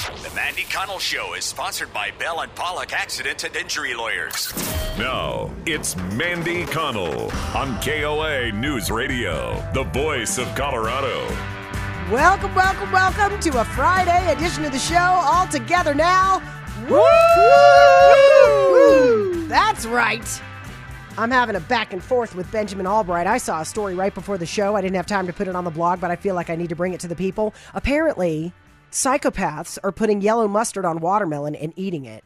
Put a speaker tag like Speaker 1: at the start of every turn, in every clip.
Speaker 1: The Mandy Connell Show is sponsored by Bell and Pollock Accident and Injury Lawyers.
Speaker 2: Now, it's Mandy Connell on KOA News Radio, the voice of Colorado.
Speaker 3: Welcome to a Friday edition of the show. All together now. Woo! That's right. I'm having a back and forth with Benjamin Albright. I saw a story right before the show. I didn't have time to put it on the blog, but I feel like I need to bring it to the people. Apparently, psychopaths are putting yellow mustard on watermelon and eating it.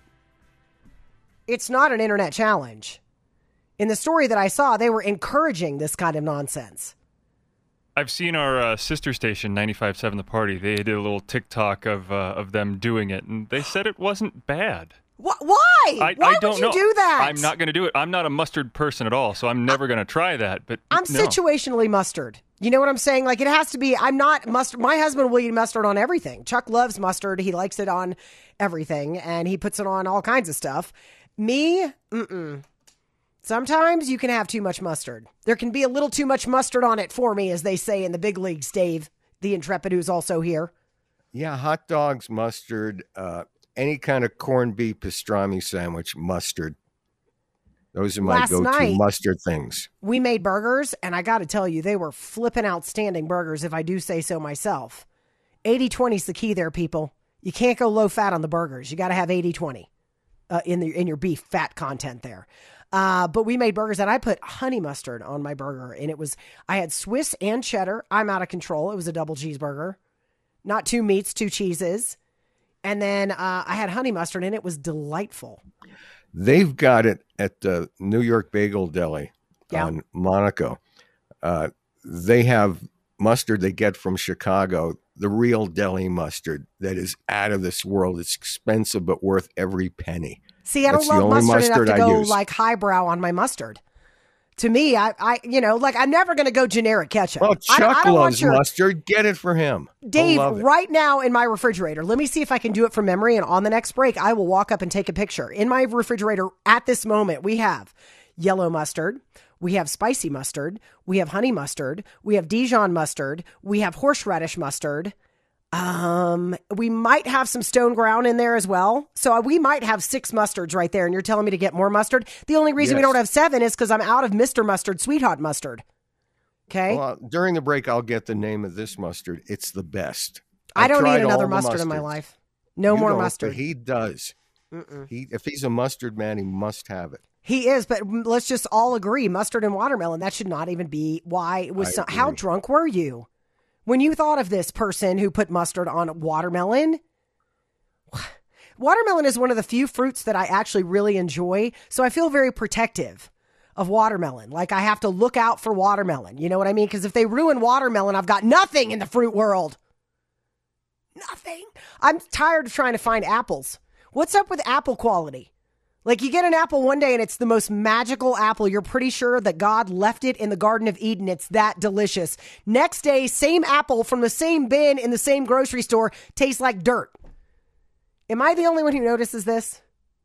Speaker 3: It's not an internet challenge. In the story that I saw, they were encouraging this kind of nonsense.
Speaker 4: I've seen our sister station, 95.7 The Party. They did a little TikTok of them doing it, and they said it wasn't bad.
Speaker 3: Why?
Speaker 4: Why
Speaker 3: would you do that?
Speaker 4: I'm not going to do it. I'm not a mustard person at all, so I'm never going to try that. But
Speaker 3: I'm situationally mustard. You know what I'm saying? Like, it has to be, I'm not mustard. My husband will eat mustard on everything. Chuck loves mustard. He likes it on everything, and he puts it on all kinds of stuff. Me, Sometimes you can have too much mustard. There can be a little too much mustard on it for me, as they say in the big leagues, Dave, the intrepid who's also here.
Speaker 5: Yeah, hot dogs, mustard, any kind of corned beef pastrami sandwich, mustard. Those are my go-to mustard things.
Speaker 3: We made burgers, and I got to tell you, they were flipping outstanding burgers, if I do say so myself. 80-20 is the key there, people. You can't go low fat on the burgers. You got to have 80-20 in your beef fat content there. But we made burgers, and I put honey mustard on my burger, and I had Swiss and cheddar. I'm out of control. It was a double cheeseburger. Not 2 meats, 2 cheeses. And then I had honey mustard, and it was delightful.
Speaker 5: They've got it at the New York Bagel Deli on Monaco. They have mustard they get from Chicago, the real deli mustard that is out of this world. It's expensive, but worth every penny.
Speaker 3: See, I don't love mustard enough to go like highbrow on my mustard. To me, I'm never going to go generic ketchup.
Speaker 5: Well, Chuck loves mustard. Get it for him.
Speaker 3: Dave, right now in my refrigerator, let me see if I can do it from memory. And on the next break, I will walk up and take a picture. In my refrigerator at this moment, we have yellow mustard. We have spicy mustard. We have honey mustard. We have Dijon mustard. We have horseradish mustard. We might have some stone ground in there as well. So we might have 6 mustards right there. And you're telling me to get more mustard? The only reason we don't have 7 is because I'm out of Mr. Mustard, Sweet Hot Mustard. Okay.
Speaker 5: Well, during the break, I'll get the name of this mustard. It's the best.
Speaker 3: I don't need another mustard in my life. No more mustard.
Speaker 5: But he does. If he's a mustard man, he must have it.
Speaker 3: He is, but let's just all agree, mustard and watermelon, that should not even be why it was. How drunk were you when you thought of this person who put mustard on watermelon? Watermelon is one of the few fruits that I actually really enjoy, so I feel very protective of watermelon. Like, I have to look out for watermelon. You know what I mean? Because if they ruin watermelon, I've got nothing in the fruit world. Nothing. I'm tired of trying to find apples. What's up with apple quality? Like, you get an apple one day and it's the most magical apple. You're pretty sure that God left it in the Garden of Eden. It's that delicious. Next day, same apple from the same bin in the same grocery store tastes like dirt. Am I the only one who notices this?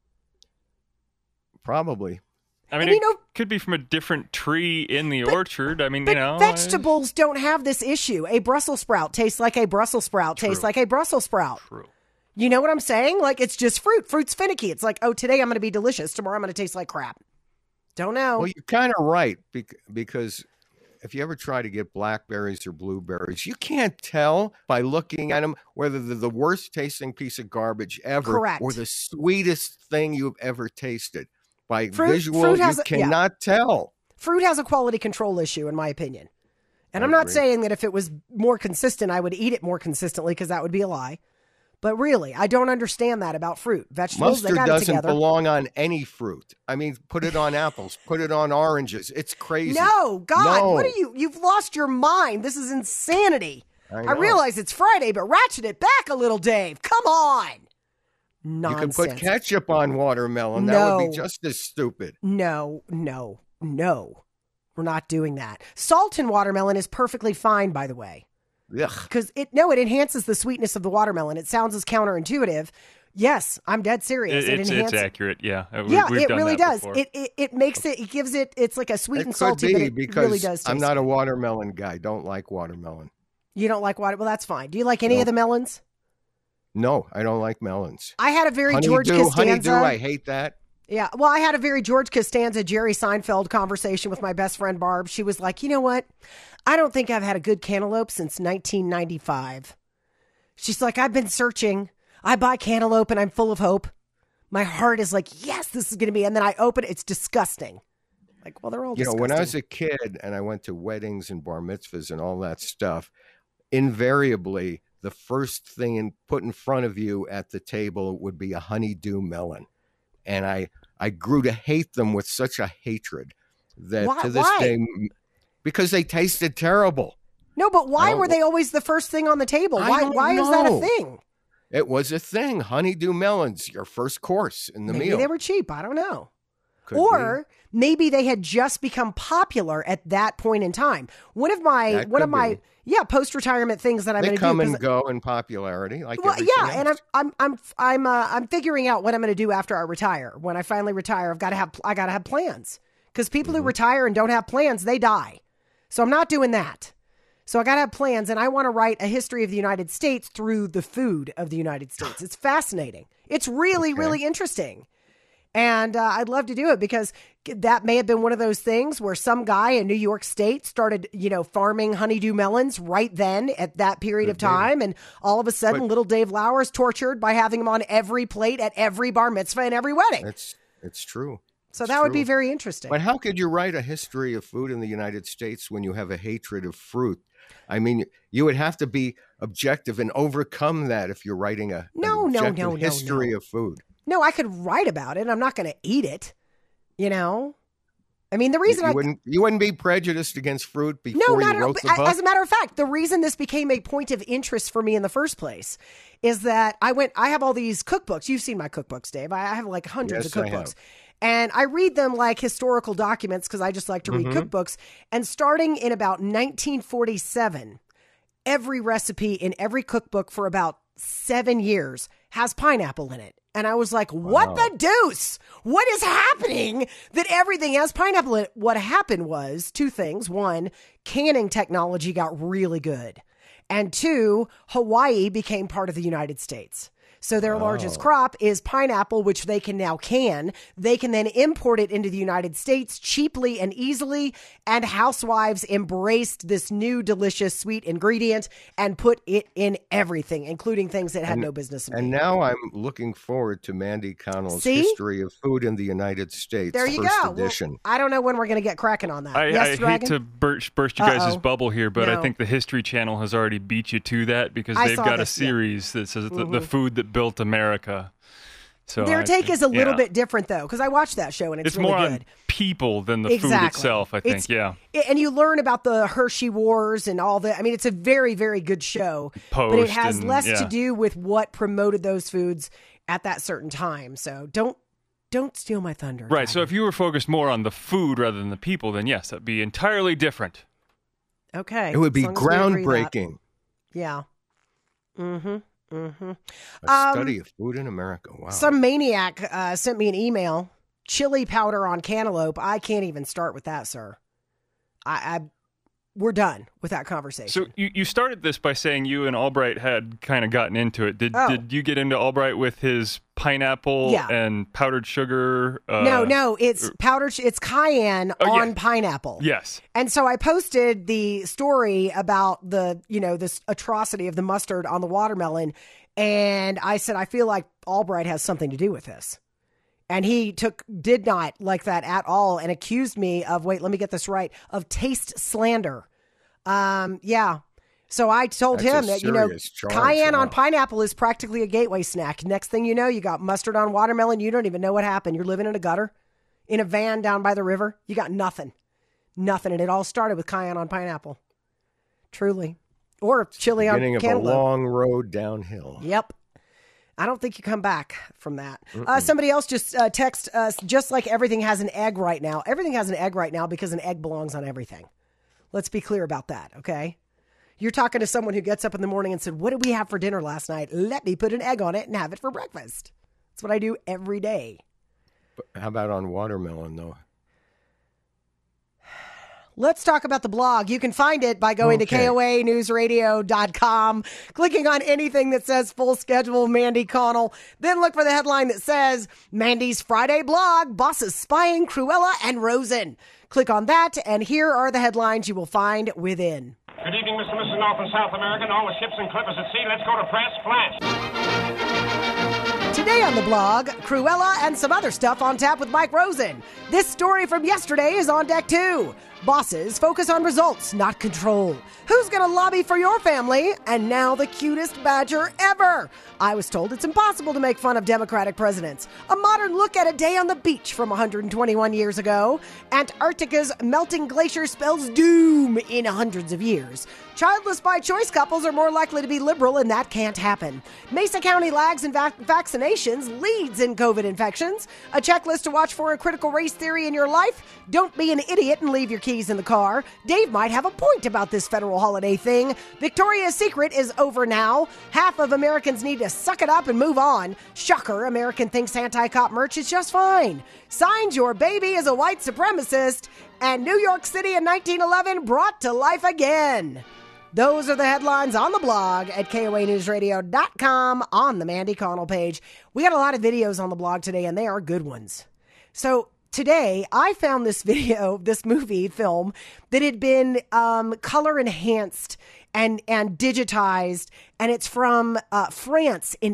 Speaker 5: Probably.
Speaker 4: I mean, it could be from a different tree in the orchard. I mean,
Speaker 3: vegetables don't have this issue. A Brussels sprout tastes like a Brussels sprout tastes like a Brussels sprout.
Speaker 4: True.
Speaker 3: You know what I'm saying? Like, it's just fruit. Fruit's finicky. It's like, oh, today I'm going to be delicious. Tomorrow I'm going to taste like crap. Don't know.
Speaker 5: Well, you're kind of right, because if you ever try to get blackberries or blueberries, you can't tell by looking at them whether they're the worst tasting piece of garbage ever or the sweetest thing you've ever tasted. By visual, you cannot tell.
Speaker 3: Fruit has a quality control issue, in my opinion. And I'm not saying that if it was more consistent, I would eat it more consistently, because that would be a lie. But really, I don't understand that about fruit. Vegetables,
Speaker 5: mustard doesn't belong on any fruit. I mean, put it on apples, put it on oranges. It's crazy.
Speaker 3: No, God, what are you? You've lost your mind. This is insanity. I realize it's Friday, but ratchet it back a little, Dave. Come on. Nonsense.
Speaker 5: You can put ketchup on watermelon. That would be just as stupid.
Speaker 3: No. We're not doing that. Salt in watermelon is perfectly fine, by the way. Because it enhances the sweetness of the watermelon. It sounds as counterintuitive. Yes, I'm dead serious.
Speaker 4: It's accurate. Yeah.
Speaker 3: It really does.
Speaker 4: Before.
Speaker 3: It makes it gives it. It's like a sweet and salty. But it really does taste
Speaker 5: I'm not a watermelon guy. Don't like watermelon.
Speaker 3: You don't like water? Well, that's fine. Do you like any of the melons?
Speaker 5: No, I don't like melons.
Speaker 3: I had a very George Costanza.
Speaker 5: Honeydew, I hate that.
Speaker 3: Yeah, well, I had a very George Costanza, Jerry Seinfeld conversation with my best friend Barb. She was like, you know what? I don't think I've had a good cantaloupe since 1995. She's like, I've been searching. I buy cantaloupe and I'm full of hope. My heart is like, yes, this is going to be. And then I open it. It's disgusting. Like, well, they're all disgusting.
Speaker 5: When I was a kid and I went to weddings and bar mitzvahs and all that stuff, invariably, the first thing put in front of you at the table would be a honeydew melon. And I grew to hate them with such a hatred that to this day, because they tasted terrible.
Speaker 3: No, but why were they always the first thing on the table? Why is that a thing?
Speaker 5: It was a thing. Honeydew melons, your first course in the meal.
Speaker 3: Maybe they were cheap. I don't know. Maybe they had just become popular at that point in time. One of my post-retirement things that I'm going to do.
Speaker 5: They come and go in popularity, like everything else.
Speaker 3: And I'm figuring out what I'm going to do after I retire. When I finally retire, I got to have plans, because people who retire and don't have plans, they die. So I'm not doing that. So I got to have plans, and I want to write a history of the United States through the food of the United States. It's fascinating. It's really, really interesting. And I'd love to do it, because that may have been one of those things where some guy in New York State started, farming honeydew melons right then at that period of time. And all of a sudden, little Dave Lauer is tortured by having him on every plate at every bar mitzvah and every wedding.
Speaker 5: It's true.
Speaker 3: So that would be very interesting.
Speaker 5: But how could you write a history of food in the United States when you have a hatred of fruit? I mean, you would have to be objective and overcome that if you're writing an objective history of food.
Speaker 3: No, I could write about it. I'm not going to eat it. I mean, the reason
Speaker 5: you wouldn't be prejudiced against fruit before you wrote the book?
Speaker 3: As a matter of fact, the reason this became a point of interest for me in the first place is that I have all these cookbooks. You've seen my cookbooks, Dave. I have like hundreds of cookbooks. And I read them like historical documents, because I just like to read cookbooks. And starting in about 1947, every recipe in every cookbook for about 7 years has pineapple in it. And I was like, what the deuce? What is happening that everything has pineapple in it? What happened was two things. One, canning technology got really good. And two, Hawaii became part of the United States. So their largest crop is pineapple, which they can now can. They can then import it into the United States cheaply and easily. And housewives embraced this new delicious sweet ingredient and put it in everything, including things that had no business in being.
Speaker 5: And now I'm looking forward to Mandy Connell's History of Food in the United States.
Speaker 3: There you go. Edition. Well, I don't know when we're going to get cracking on that.
Speaker 4: I hate to burst you guys' bubble here, but I think the History Channel has already beat you to that, because they've got a series that says the food that built America. So
Speaker 3: their take is a little bit different, though, because I watched that show and it's really
Speaker 4: more
Speaker 3: good.
Speaker 4: On people than the food itself, I think.
Speaker 3: And you learn about the Hershey Wars and all that. I mean, it's a very, very good show, but it has less to do with what promoted those foods at that certain time. So don't steal my thunder.
Speaker 4: Right. So if you were focused more on the food rather than the people, then yes, that'd be entirely different.
Speaker 3: Okay.
Speaker 5: It would be groundbreaking.
Speaker 3: Yeah.
Speaker 5: A study of food in America. Wow.
Speaker 3: Some maniac sent me an email. Chili powder on cantaloupe. I can't even start with that, sir. We're done with that conversation.
Speaker 4: So you started this by saying you and Albright had kind of gotten into it. Did you get into Albright with his pineapple and powdered sugar?
Speaker 3: No, it's powdered. It's cayenne on pineapple.
Speaker 4: Yes.
Speaker 3: And so I posted the story about this atrocity of the mustard on the watermelon, and I said I feel like Albright has something to do with this. And he did not like that at all and accused me of, wait, let me get this right, of taste slander. So I told him that, cayenne on pineapple is practically a gateway snack. Next thing you know, you got mustard on watermelon. You don't even know what happened. You're living in a gutter, in a van down by the river. You got nothing. Nothing. And it all started with cayenne on pineapple. Truly. Or chili on cantaloupe.
Speaker 5: Beginning of a long road downhill.
Speaker 3: Yep. I don't think you come back from that. Somebody else just text us, just like everything has an egg right now. Everything has an egg right now because an egg belongs on everything. Let's be clear about that, okay? You're talking to someone who gets up in the morning and said, what did we have for dinner last night? Let me put an egg on it and have it for breakfast. That's what I do every day.
Speaker 5: But how about on watermelon, though?
Speaker 3: Let's talk about the blog. You can find it by going to KOANewsRadio.com, clicking on anything that says full schedule Mandy Connell. Then look for the headline that says Mandy's Friday blog, bosses spying Cruella and Rosen. Click on that, and here are the headlines you will find within.
Speaker 6: Good evening, Mr. and Mrs. North and South America, and all the ships and clippers at sea. Let's go to press. Flash.
Speaker 3: Today on the blog, Cruella and some other stuff on tap with Mike Rosen. This story from yesterday is on deck too. Bosses focus on results, not control. Who's going to lobby for your family? And now the cutest badger ever. I was told it's impossible to make fun of Democratic presidents. A modern look at a day on the beach from 121 years ago. Antarctica's melting glacier spells doom in hundreds of years. Childless by choice couples are more likely to be liberal, and that can't happen. Mesa County lags in vaccinations, leads in COVID infections. A checklist to watch for a critical race theory in your life. Don't be an idiot and leave your keys in the car. Dave might have a point about this federal holiday thing. Victoria's Secret is over now. Half of Americans need to suck it up and move on. Shocker, American thinks anti-cop merch is just fine. Signs your baby is a white supremacist. And New York City in 1911 brought to life again. Those are the headlines on the blog at KOANewsRadio.com on the Mandy Connell page. We got a lot of videos on the blog today, and they are good ones. So today, I found this film that had been color enhanced and digitized, and it's from France in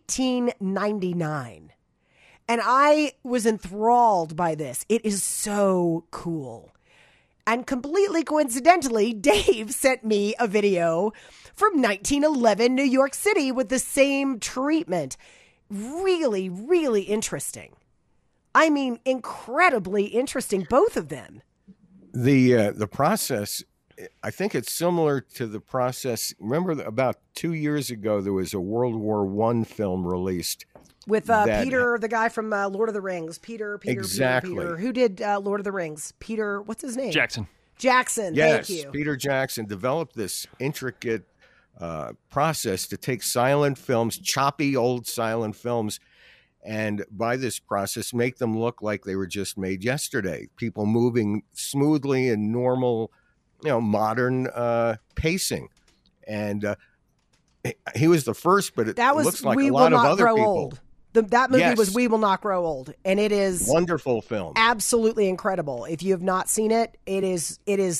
Speaker 3: 1899. And I was enthralled by this. It is so cool. And completely coincidentally, Dave sent me a video from 1911 New York City with the same treatment. Really, really interesting. I mean, incredibly interesting, both of them.
Speaker 5: The process, I think it's similar to the process. Remember, about 2 years ago, there was a World War I film released.
Speaker 3: With Peter, the guy from Lord of the Rings. Peter. Who did Lord of the Rings? Peter, what's his name?
Speaker 4: Jackson.
Speaker 5: Yes,
Speaker 3: thank you.
Speaker 5: Peter Jackson developed this intricate process to take silent films, choppy old silent films, and by this process make them look like they were just made yesterday. People moving smoothly in normal, modern pacing. And he was the first, but it looks like a lot of other people.
Speaker 3: Old. That movie was We Will Not Grow Old, and it is
Speaker 5: wonderful film,
Speaker 3: absolutely incredible. If you have not seen it, there's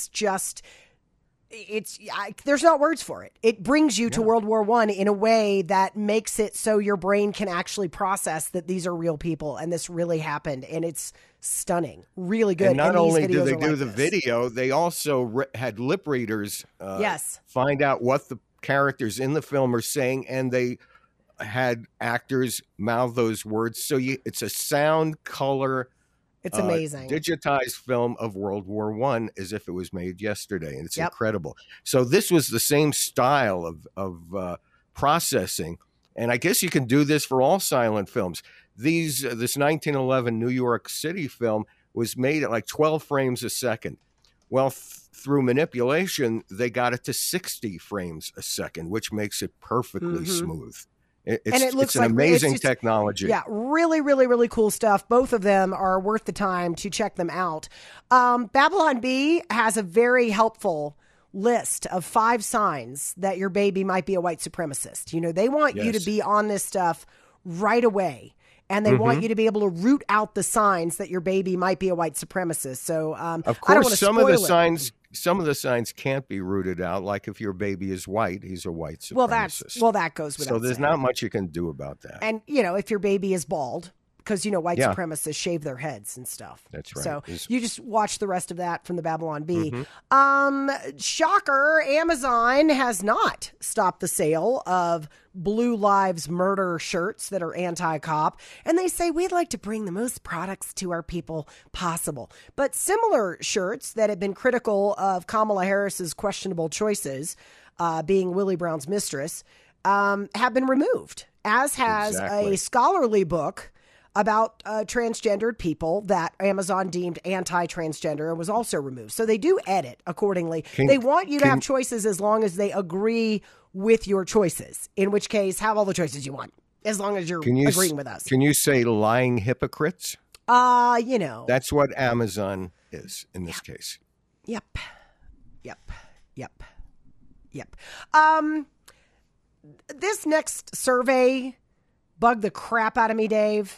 Speaker 3: not words for it. It brings you to World War I in a way that makes it so your brain can actually process that these are real people and this really happened, and it's stunning, really good.
Speaker 5: And not only do they do the video, they also had lip readers. Find out what the characters in the film are saying, and they had actors mouth those words. So it's a sound, color,
Speaker 3: it's amazing
Speaker 5: digitized film of World War I as if it was made yesterday, and it's incredible. So this was the same style of processing, and I guess you can do this for all silent films. This 1911 New York City film was made at like 12 frames a second. Well, through manipulation, they got it to 60 frames a second, which makes it perfectly smooth. It's an amazing technology.
Speaker 3: Yeah, really, really, really cool stuff. Both of them are worth the time to check them out. Babylon Bee has a very helpful list of 5 signs that your baby might be a white supremacist. They want you to be on this stuff right away. And they want you to be able to root out the signs that your baby might be a white supremacist. So,
Speaker 5: of course, some of the signs can't be rooted out. Like if your baby is white, he's a white supremacist.
Speaker 3: Well, that goes without saying.
Speaker 5: So there's not much you can do about that.
Speaker 3: And if your baby is bald, because white supremacists shave their heads and stuff.
Speaker 5: That's right.
Speaker 3: So you just watch the rest of that from the Babylon Bee. Shocker, Amazon has not stopped the sale of Blue Lives Murder shirts that are anti-cop, and they say we'd like to bring the most products to our people possible. But similar shirts that have been critical of Kamala Harris's questionable choices, being Willie Brown's mistress, have been removed, as has a scholarly book about transgendered people that Amazon deemed anti-transgender and was also removed. So they do edit accordingly. They want you to have choices as long as they agree with your choices, in which case have all the choices you want, as long as you're agreeing with us.
Speaker 5: Can you say lying hypocrites?
Speaker 3: That's
Speaker 5: what Amazon is in this case.
Speaker 3: Yep. This next survey bugged the crap out of me, Dave.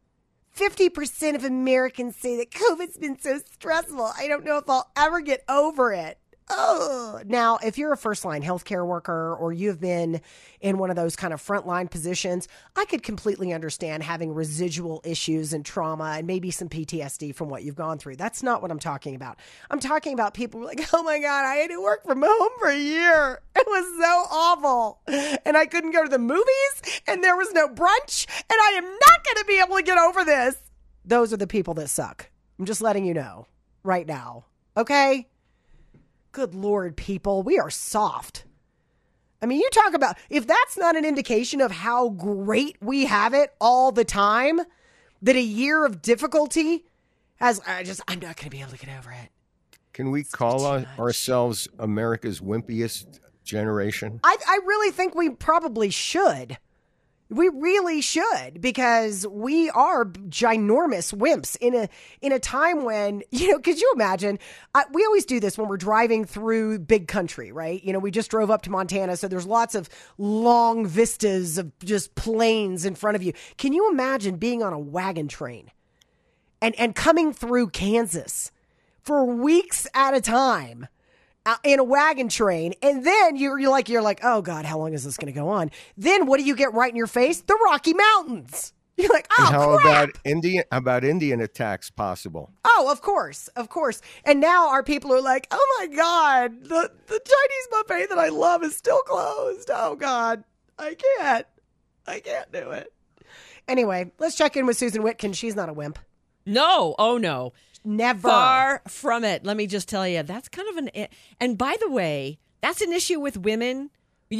Speaker 3: 50% of Americans say that COVID's been so stressful, I don't know if I'll ever get over it. Oh, now, if you're a first-line healthcare worker or you've been in one of those kind of frontline positions, I could completely understand having residual issues and trauma and maybe some PTSD from what you've gone through. That's not what I'm talking about. I'm talking about people who are like, oh my God, I had to work from home for a year. It was so awful. And I couldn't go to the movies and there was no brunch and I am not going to be able to get over this. Those are the people that suck. I'm just letting you know right now. Okay? Good Lord, people, we are soft. I mean, you talk about, if that's not an indication of how great we have it all the time, that a year of difficulty I'm not going to be able to get over it.
Speaker 5: Can we call ourselves America's wimpiest generation?
Speaker 3: I really think we probably should. We really should, because we are ginormous wimps in a time when, could you imagine? We always do this when we're driving through big country, right? We just drove up to Montana, so there's lots of long vistas of just plains in front of you. Can you imagine being on a wagon train and coming through Kansas for weeks at a time? In a wagon train, and then you're like, oh God, how long is this going to go on? Then what do you get right in your face? The Rocky Mountains. You're like, oh,
Speaker 5: and
Speaker 3: crap.
Speaker 5: about Indian attacks possible?
Speaker 3: Oh, of course. And now our people are like, oh my God, the Chinese buffet that I love is still closed. Oh God, I can't do it. Anyway, let's check in with Susan Witkin. She's not a wimp.
Speaker 7: No. Oh no.
Speaker 3: Never.
Speaker 7: Far from it. Let me just tell you, that's kind of and by the way, that's an issue with women.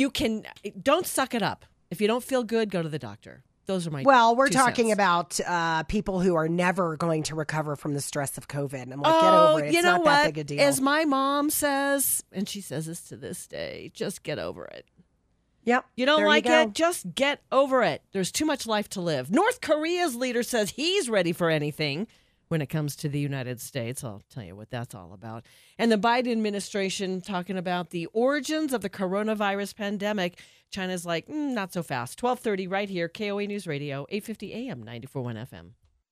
Speaker 7: Don't suck it up. If you don't feel good, go to the doctor. Those are my
Speaker 3: we're talking about people who are never going to recover from the stress of COVID. And I'm like, get over it. It's not that big a deal.
Speaker 7: As my mom says, and she says this to this day, just get over it.
Speaker 3: Yep.
Speaker 7: You don't like it? Just get over it. There's too much life to live. North Korea's leader says he's ready for anything. When it comes to the United States, I'll tell you what that's all about. And the Biden administration talking about the origins of the coronavirus pandemic. China's like, not so fast. 12:30 right here, KOA News Radio, 850 AM, 94.1 FM.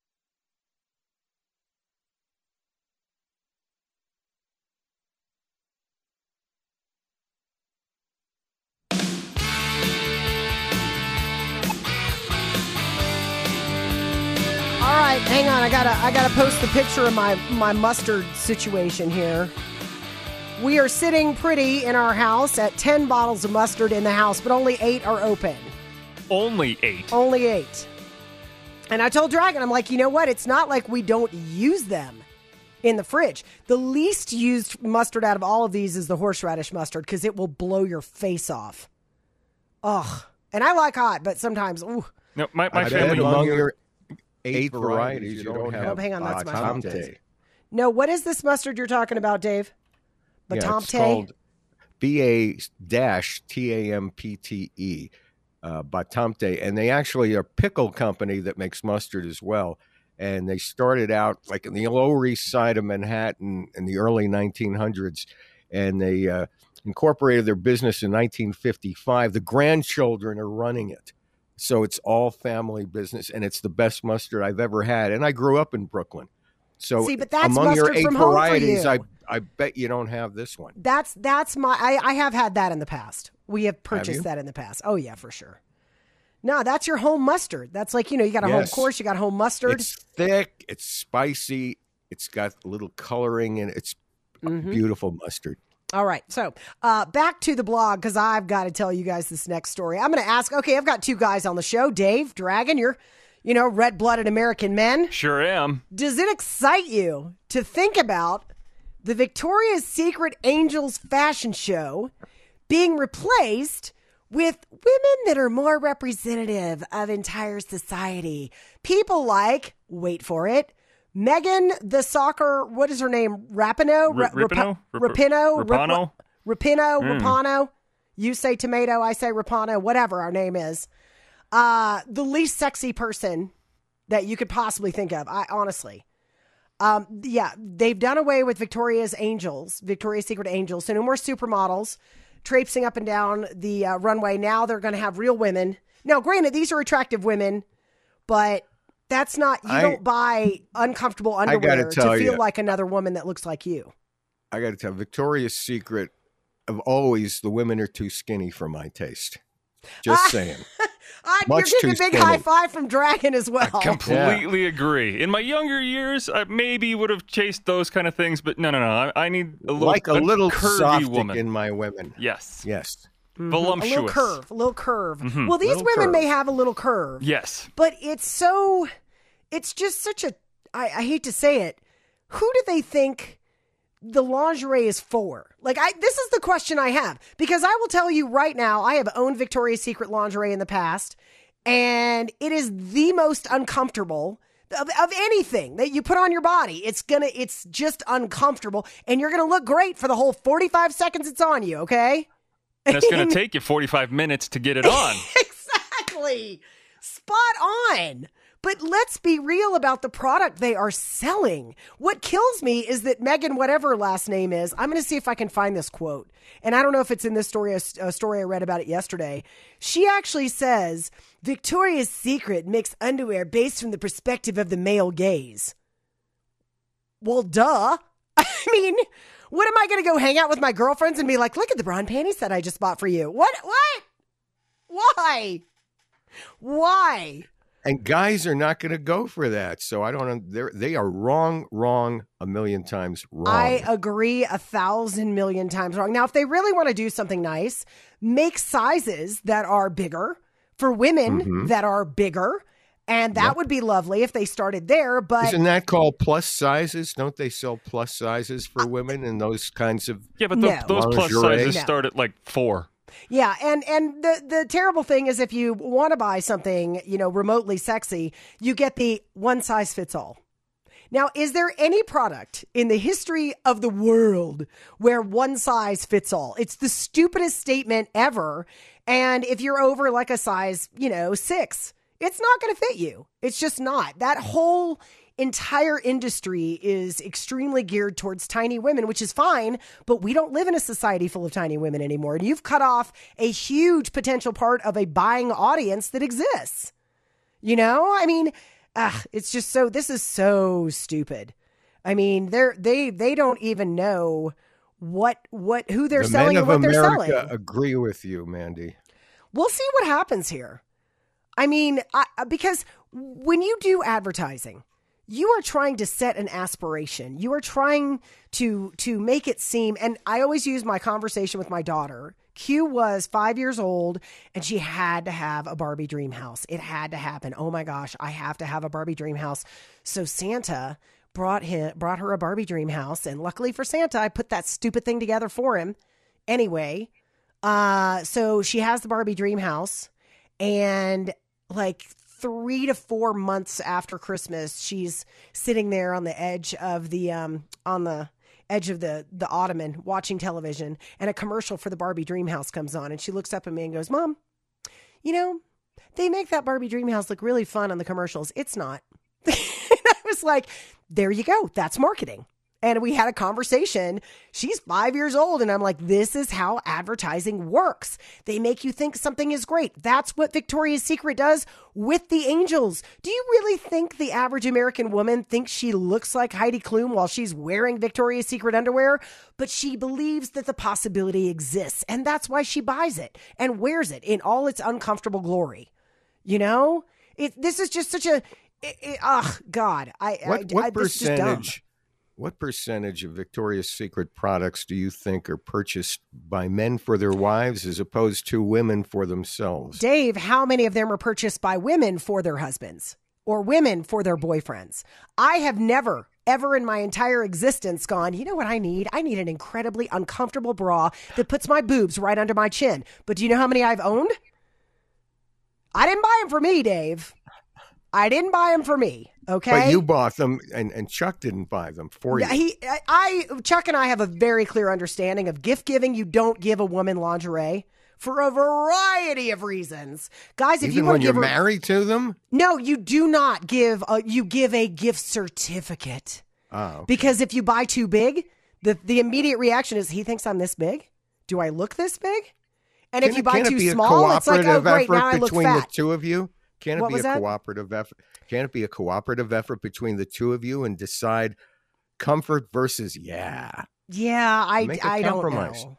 Speaker 3: All right, hang on. I gotta post the picture of my mustard situation here. We are sitting pretty in our house at 10 bottles of mustard in the house, but only 8 are open.
Speaker 4: Only 8?
Speaker 3: Only 8. And I told Dragon, I'm like, you know what? It's not like we don't use them in the fridge. The least used mustard out of all of these is the horseradish mustard because it will blow your face off. Ugh. And I like hot, but sometimes, ooh.
Speaker 4: No, my family...
Speaker 5: Among your 8 varieties, you don't have
Speaker 3: hang on, that's my
Speaker 5: Batamte.
Speaker 3: No, what is this mustard you're talking about, Dave? Batamte?
Speaker 5: Yeah, it's called BA-TAMPTE, Batamte. And they actually are a pickle company that makes mustard as well. And they started out like in the Lower East Side of Manhattan in the early 1900s. And they incorporated their business in 1955. The grandchildren are running it. So it's all family business, and it's the best mustard I've ever had. And I grew up in Brooklyn. So
Speaker 3: see, but that's
Speaker 5: among your 8 varieties,
Speaker 3: for you.
Speaker 5: I bet you don't have this one.
Speaker 3: That's I have had that in the past. We have purchased that in the past. Oh, yeah, for sure. No, that's your home mustard. That's like, you got a home course, you got home mustard.
Speaker 5: It's thick, it's spicy, it's got a little coloring, and it's beautiful mustard.
Speaker 3: All right. So back to the blog, because I've got to tell you guys this next story. I'm going to ask, okay, I've got 2 guys on the show. Dave, Dragon, you're, red-blooded American men.
Speaker 4: Sure am.
Speaker 3: Does it excite you to think about the Victoria's Secret Angels fashion show being replaced with women that are more representative of entire society? People like, wait for it, Megan the soccer, what is her name? Rapinoe? Rapinoe. You say tomato, I say Rapano, whatever our name is. The least sexy person that you could possibly think of, honestly. Yeah, they've done away with Victoria's Secret Angels. So no more supermodels traipsing up and down the runway. Now they're going to have real women. Now, granted, these are attractive women, but that's not, you don't buy uncomfortable underwear to feel like another woman that looks like you.
Speaker 5: I got to tell you, Victoria's Secret, the women are too skinny for my taste. Just saying.
Speaker 3: You're getting a big high five from Dragon as well.
Speaker 4: I completely agree. In my younger years, I maybe would have chased those kind of things, but no. I need a little curvy woman
Speaker 5: in my women.
Speaker 4: Yes.
Speaker 3: Mm-hmm.
Speaker 4: Voluptuous.
Speaker 3: A little curve. Mm-hmm. Well, these women may have a little curve.
Speaker 4: Yes.
Speaker 3: But it's just such a, I hate to say it, who do they think the lingerie is for? This is the question I have, because I will tell you right now, I have owned Victoria's Secret lingerie in the past, and it is the most uncomfortable of anything that you put on your body. It's just uncomfortable, and you're going to look great for the whole 45 seconds it's on you, okay?
Speaker 4: And it's going to take you 45 minutes to get it on.
Speaker 3: Exactly. Spot on. But let's be real about the product they are selling. What kills me is that Megan, whatever her last name is, I'm going to see if I can find this quote. And I don't know if it's in this story, a story I read about it yesterday. She actually says, Victoria's Secret makes underwear based from the perspective of the male gaze. Well, duh. I mean, what am I going to go hang out with my girlfriends and be like, look at the bra and panties that I just bought for you? What? Why?
Speaker 5: And guys are not going to go for that. So I don't know. They are wrong a million times wrong.
Speaker 3: I agree 1,000 million times wrong. Now, if they really want to do something nice, make sizes that are bigger for women that are bigger. And that would be lovely if they started there. But
Speaker 5: isn't that called plus sizes? Don't they sell plus sizes for women and those kinds of
Speaker 4: those plus sizes start at like 4.
Speaker 3: Yeah, and the terrible thing is if you want to buy something, remotely sexy, you get the one size fits all. Now, is there any product in the history of the world where one size fits all? It's the stupidest statement ever. And if you're over like a size, 6, it's not going to fit you. It's just not. That whole entire industry is extremely geared towards tiny women, which is fine, but we don't live in a society full of tiny women anymore. And you've cut off a huge potential part of a buying audience that exists. I mean, it's just this is so stupid. I mean, they don't even know who they're selling and what they're selling.
Speaker 5: Men of America agree with you, Mandy.
Speaker 3: We'll see what happens here. I mean, because when you do advertising, you are trying to set an aspiration. You are trying to make it seem, and I always use my conversation with my daughter. Q was 5 years old, and she had to have a Barbie dream house. It had to happen. Oh my gosh, I have to have a Barbie dream house. So Santa brought her a Barbie dream house, and luckily for Santa, I put that stupid thing together for him. Anyway, so she has the Barbie dream house, and 3 to 4 months after Christmas, she's sitting there on the edge of the ottoman watching television, and a commercial for the Barbie dream house comes on, and she looks up at me and goes, Mom, they make that Barbie dream house look really fun on the commercials. It's not. And I was like, there you go. That's marketing. And we had a conversation. She's 5 years old. And I'm like, this is how advertising works. They make you think something is great. That's what Victoria's Secret does with the angels. Do you really think the average American woman thinks she looks like Heidi Klum while she's wearing Victoria's Secret underwear? But she believes that the possibility exists. And that's why she buys it and wears it in all its uncomfortable glory. This is just such a, God. This is just dumb.
Speaker 5: What percentage of Victoria's Secret products do you think are purchased by men for their wives as opposed to women for themselves?
Speaker 3: Dave, how many of them are purchased by women for their husbands or women for their boyfriends? I have never, ever in my entire existence gone, you know what I need? I need an incredibly uncomfortable bra that puts my boobs right under my chin. But do you know how many I've owned? I didn't buy them for me, Dave. I didn't buy them for me. Okay.
Speaker 5: But you bought them and Chuck didn't buy them for you.
Speaker 3: Chuck and I have a very clear understanding of gift giving. You don't give a woman lingerie for a variety of reasons. Guys, if
Speaker 5: even
Speaker 3: you want
Speaker 5: when
Speaker 3: to
Speaker 5: you're
Speaker 3: give
Speaker 5: married to them?
Speaker 3: No, you do not give you give a gift certificate. Because if you buy too big, the immediate reaction is, he thinks I'm this big? Do I look this big? And if you buy too small, it's like, oh, great, now I look fat.
Speaker 5: Between the two of you? Can it be a cooperative effort? Can it be a cooperative effort between the two of you and decide comfort versus
Speaker 3: Yeah, I don't know.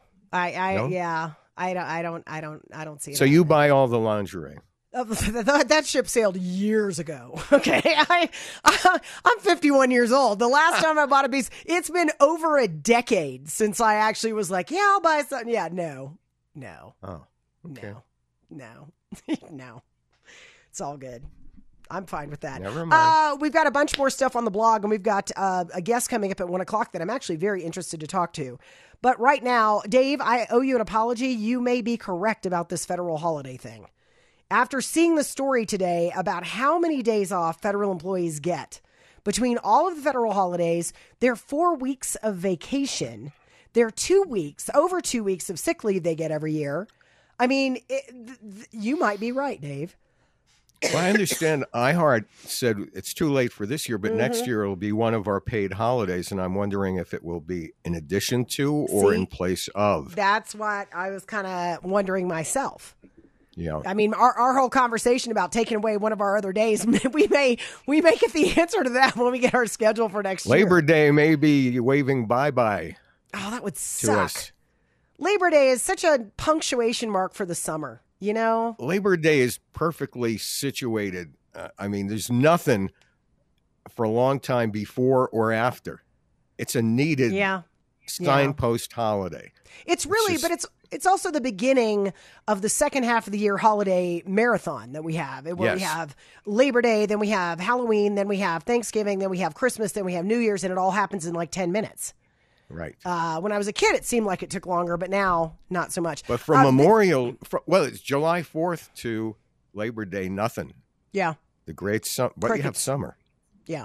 Speaker 3: I don't see it.
Speaker 5: So you buy all the lingerie.
Speaker 3: That ship sailed years ago. Okay, I'm 51 years old. The last time I bought a piece, it's been over a decade since I actually was like, yeah, I'll buy something. Yeah, no.
Speaker 5: Oh, okay.
Speaker 3: No. It's all good. I'm fine with that.
Speaker 5: Never mind.
Speaker 3: We've got a bunch more stuff on the blog, and we've got a guest coming up at 1 o'clock that I'm actually very interested to talk to. But right now, Dave, I owe you an apology. You may be correct about this federal holiday thing. After seeing the story today about how many days off federal employees get, between all of the federal holidays, their 4 weeks of vacation, their 2 weeks, over 2 weeks of sick leave they get every year. I mean, you might be right, Dave.
Speaker 5: Well, I understand iHeart said it's too late for this year, but next year it'll be one of our paid holidays, and I'm wondering if it will be in addition to or in place of.
Speaker 3: That's what I was kind of wondering myself.
Speaker 5: Yeah.
Speaker 3: I mean, our whole conversation about taking away one of our other days, we may get the answer to that when we get our schedule for next year.
Speaker 5: Labor Day may be waving bye-bye.
Speaker 3: Oh, that would suck. Labor Day is such a punctuation mark for the summer. You know,
Speaker 5: Labor Day is perfectly situated. I mean, there's nothing for a long time before or after. It's a needed signpost holiday.
Speaker 3: It's really, but it's also the beginning of the second half of the year holiday marathon that we have. Where we have Labor Day, then we have Halloween, then we have Thanksgiving, then we have Christmas, then we have New Year's, and it all happens in like 10 minutes.
Speaker 5: Right.
Speaker 3: When I was a kid, it seemed like it took longer, but now not so much.
Speaker 5: But from it's July 4th to Labor Day, nothing.
Speaker 3: Yeah.
Speaker 5: The great summer, but you have summer.
Speaker 3: Yeah.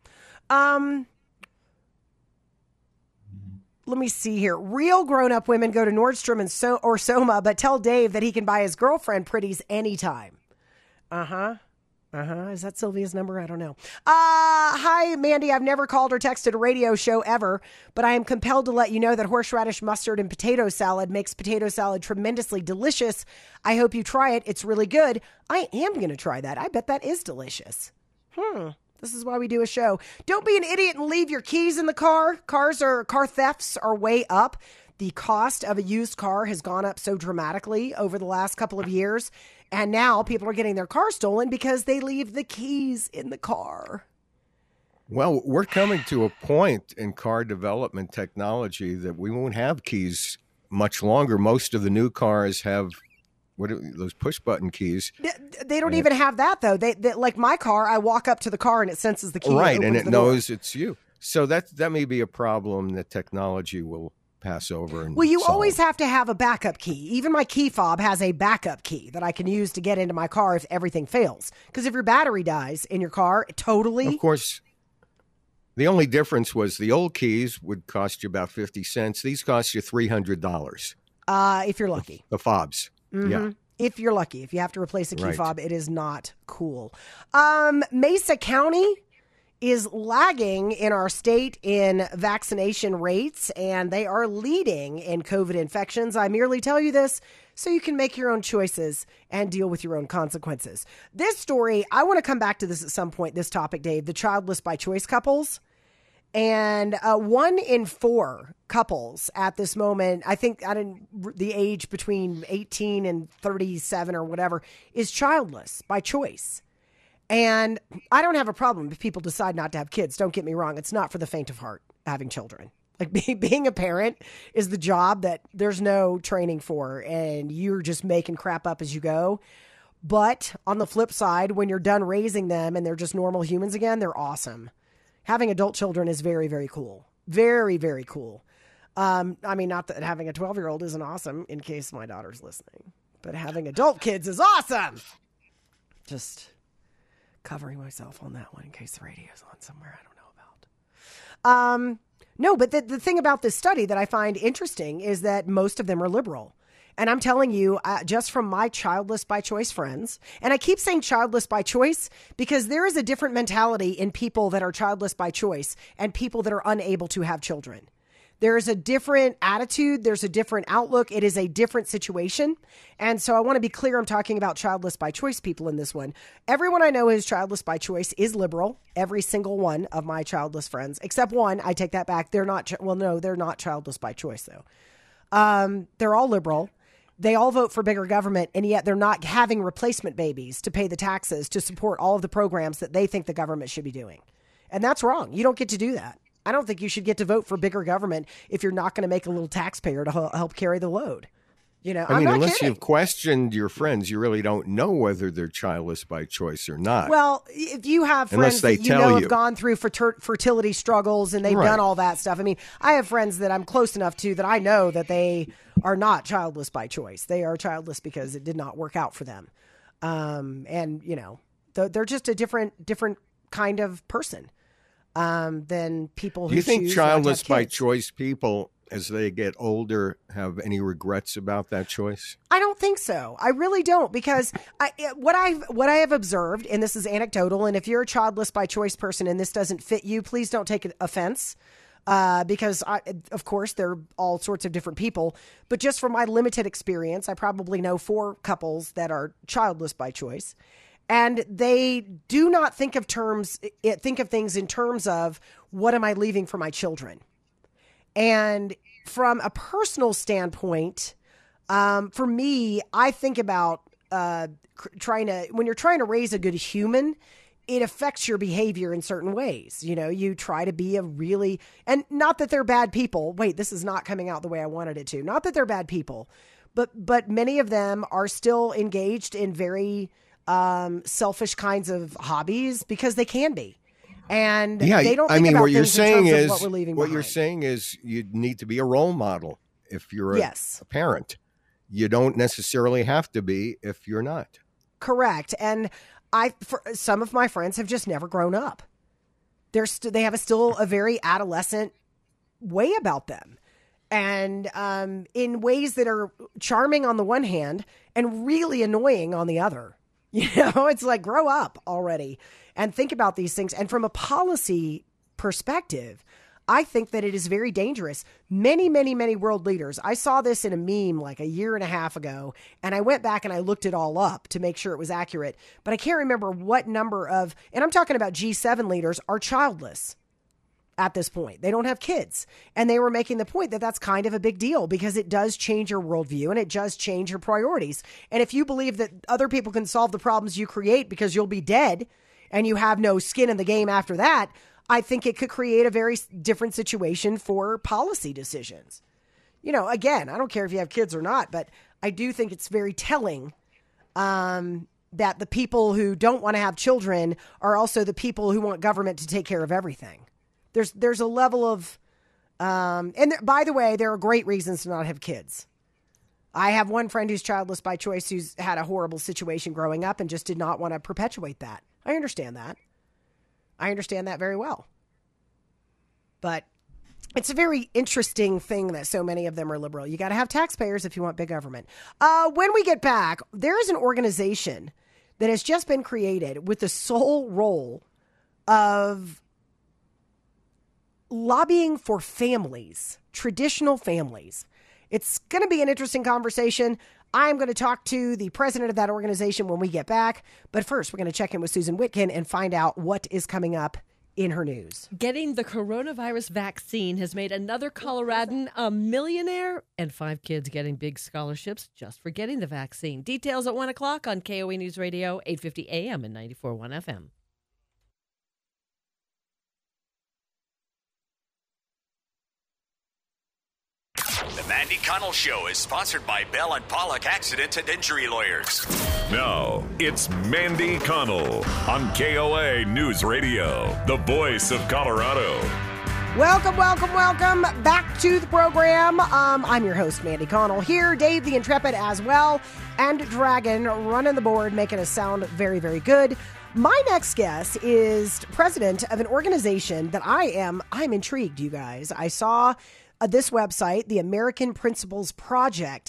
Speaker 3: Let me see here. Real grown-up women go to Nordstrom or Soma, but tell Dave that he can buy his girlfriend pretties anytime. Is that Sylvia's number? I don't know. Hi, Mandy. I've never called or texted a radio show ever, but I am compelled to let you know that horseradish, mustard, and potato salad makes potato salad tremendously delicious. I hope you try it. It's really good. I am going to try that. I bet that is delicious. This is why we do a show. Don't be an idiot and leave your keys in the car. Car thefts are way up. The cost of a used car has gone up so dramatically over the last couple of years. And now people are getting their car stolen because they leave the keys in the car.
Speaker 5: Well, we're coming to a point in car development technology that we won't have keys much longer. Most of the new cars have those push button keys.
Speaker 3: They don't even have that, though. They like my car, I walk up to the car and it senses the key.
Speaker 5: Right, and it knows it's you. So that may be a problem that technology will pass over and
Speaker 3: well, you
Speaker 5: solve.
Speaker 3: always have to have a backup key. Even my key fob has a backup key that I can use to get into my car if everything fails. Because if your battery dies in your car, totally.
Speaker 5: Of course, the only difference was the old keys would cost you about 50 cents. These cost you $300.
Speaker 3: If you're lucky.
Speaker 5: The fobs.
Speaker 3: Mm-hmm.
Speaker 5: Yeah.
Speaker 3: If you're lucky. If you have to replace a key fob, it is not cool. Mesa County is lagging in our state in vaccination rates, and they are leading in COVID infections. I merely tell you this so you can make your own choices and deal with your own consequences. This story, I want to come back to this at some point, this topic, Dave, the childless by choice couples. And 1 in 4 couples at this moment, I think the age between 18 and 37 or whatever, is childless by choice. And I don't have a problem if people decide not to have kids. Don't get me wrong. It's not for the faint of heart, having children. Like being a parent is the job that there's no training for, and you're just making crap up as you go. But on the flip side, when you're done raising them and they're just normal humans again, they're awesome. Having adult children is very, very cool. Very, very cool. I mean, not that having a 12-year-old isn't awesome, in case my daughter's listening. But having adult kids is awesome. Just covering myself on that one in case the radio's on somewhere I don't know about. No, but the thing about this study that I find interesting is that most of them are liberal. And I'm telling you, just from my childless by choice friends, and I keep saying childless by choice because there is a different mentality in people that are childless by choice and people that are unable to have children. There's a different attitude. There's a different outlook. It is a different situation. And so I want to be clear. I'm talking about childless by choice people in this one. Everyone I know who's childless by choice is liberal. Every single one of my childless friends, except one. I take that back. They're not. They're not childless by choice, though. They're all liberal. They all vote for bigger government, and yet they're not having replacement babies to pay the taxes to support all of the programs that they think the government should be doing. And that's wrong. You don't get to do that. I don't think you should get to vote for bigger government if you're not going to make a little taxpayer to help carry the load.
Speaker 5: I mean, unless you've questioned your friends, you really don't know whether they're childless by choice or not.
Speaker 3: Well, if you have friends that have gone through fertility struggles and they've done all that stuff. I mean, I have friends that I'm close enough to that I know that they are not childless by choice. They are childless because it did not work out for them. And, they're just a different kind of person. Than people who
Speaker 5: do you think childless by choice people, as they get older, have any regrets about that choice?
Speaker 3: I don't think so. I really don't, because what I have observed, and this is anecdotal, and if you're a childless by choice person and this doesn't fit you, please don't take offense. Because of course they're all sorts of different people, but just from my limited experience, I probably know 4 couples that are childless by choice. And they do not think of things in terms of what am I leaving for my children? And from a personal standpoint, for me, I think about when you're trying to raise a good human, it affects your behavior in certain ways. You try to be and not that they're bad people. Wait, this is not coming out the way I wanted it to. Not that they're bad people, but many of them are still engaged in very selfish kinds of hobbies because they can be. And they don't think about
Speaker 5: what you're
Speaker 3: things
Speaker 5: saying
Speaker 3: in terms
Speaker 5: is,
Speaker 3: of what we're leaving
Speaker 5: what
Speaker 3: behind.
Speaker 5: you're saying is you need to be a role model if you're a parent. You don't necessarily have to be if you're not.
Speaker 3: Correct. And for some of my friends have just never grown up. They have still a very adolescent way about them. And in ways that are charming on the one hand and really annoying on the other. It's like, grow up already and think about these things. And from a policy perspective, I think that it is very dangerous. Many, many, many world leaders. I saw this in a meme like a year and a half ago, and I went back and I looked it all up to make sure it was accurate. But I can't remember what number and I'm talking about G7 leaders, are childless at this point. They don't have kids. And they were making the point that that's kind of a big deal because it does change your worldview and it does change your priorities. And if you believe that other people can solve the problems you create because you'll be dead and you have no skin in the game after that, I think it could create a very different situation for policy decisions. Again, I don't care if you have kids or not, but I do think it's very telling that the people who don't want to have children are also the people who want government to take care of everything. There's a level of, by the way, there are great reasons to not have kids. I have one friend who's childless by choice who's had a horrible situation growing up and just did not want to perpetuate that. I understand that. I understand that very well. But it's a very interesting thing that so many of them are liberal. You got to have taxpayers if you want big government. When we get back, there is an organization that has just been created with the sole role of lobbying for families, traditional families. It's going to be an interesting conversation. I'm going to talk to the president of that organization when we get back. But first, we're going to check in with Susan Witkin and find out what is coming up in her news.
Speaker 7: Getting the coronavirus vaccine has made another Coloradan a millionaire and 5 kids getting big scholarships just for getting the vaccine. Details at 1 o'clock on KOA News Radio, 850 AM and 94.1 FM.
Speaker 1: The Mandy Connell Show is sponsored by Bell and Pollock Accident and Injury Lawyers.
Speaker 2: Now, it's Mandy Connell on KOA News Radio, the voice of Colorado.
Speaker 3: Welcome back to the program. I'm your host, Mandy Connell. Here, Dave the Intrepid as well, and Dragon running the board, making us sound very, very good. My next guest is president of an organization that I'm intrigued, you guys. I saw this website, the American Principles Project,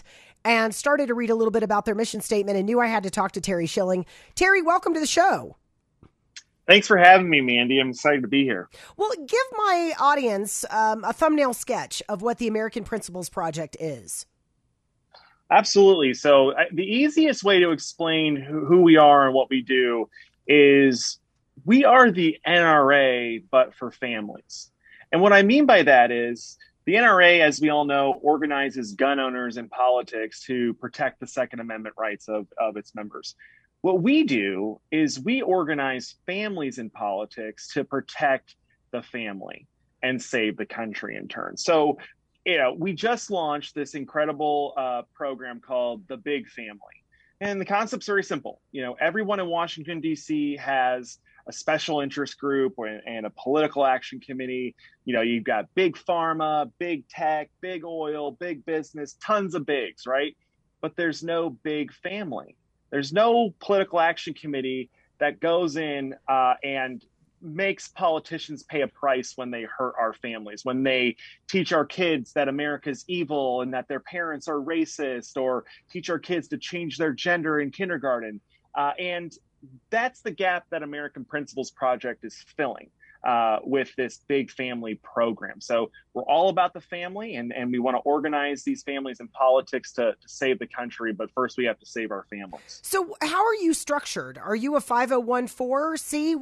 Speaker 3: and started to read a little bit about their mission statement and knew I had to talk to Terry Schilling. Terry, welcome to the show.
Speaker 8: Thanks for having me, Mandy. I'm excited to be here.
Speaker 3: Well, give my audience a thumbnail sketch of what the American Principles Project is.
Speaker 8: Absolutely. So the easiest way to explain who we are and what we do is we are the NRA, but for families. And what I mean by that is the NRA, as we all know, organizes gun owners in politics to protect the Second Amendment rights of its members. What we do is we organize families in politics to protect the family and save the country in turn. So, we just launched this incredible program called The Big Family. And the concept's very simple. Everyone in Washington, D.C. has a special interest group and a political action committee. You've got big pharma, big tech, big oil, big business, tons of bigs, right? But there's no big family. There's no political action committee that goes in and makes politicians pay a price when they hurt our families, when they teach our kids that America's evil and that their parents are racist, or teach our kids to change their gender in kindergarten. And that's the gap that American Principles Project is filling with this big family program. So we're all about the family, and we want to organize these families in politics to save the country. But first, we have to save our families.
Speaker 3: So how are you structured? Are you a 501(c)(4)?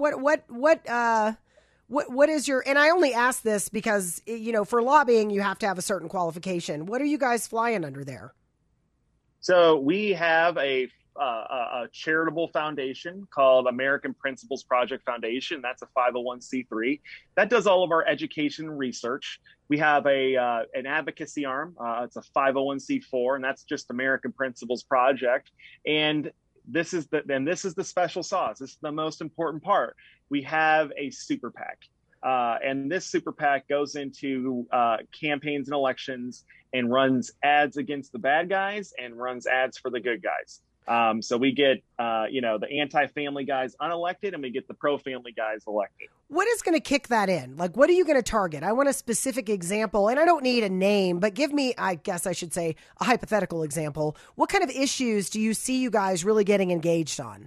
Speaker 3: What is your, and I only ask this because, for lobbying, you have to have a certain qualification. What are you guys flying under there?
Speaker 8: So we have a charitable foundation called American Principles Project Foundation. That's a 501(c)(3) that does all of our education and research. We have an advocacy arm. It's a 501(c)(4), and that's just American Principles Project. And this is the special sauce. This is the most important part. We have a super PAC. And this super PAC goes into campaigns and elections and runs ads against the bad guys and runs ads for the good guys. So we get, the anti-family guys unelected, and we get the pro-family guys elected.
Speaker 3: What is going to kick that in? Like, what are you going to target? I want a specific example, and I don't need a name, but give me, I guess I should say, a hypothetical example. What kind of issues do you see you guys really getting engaged on?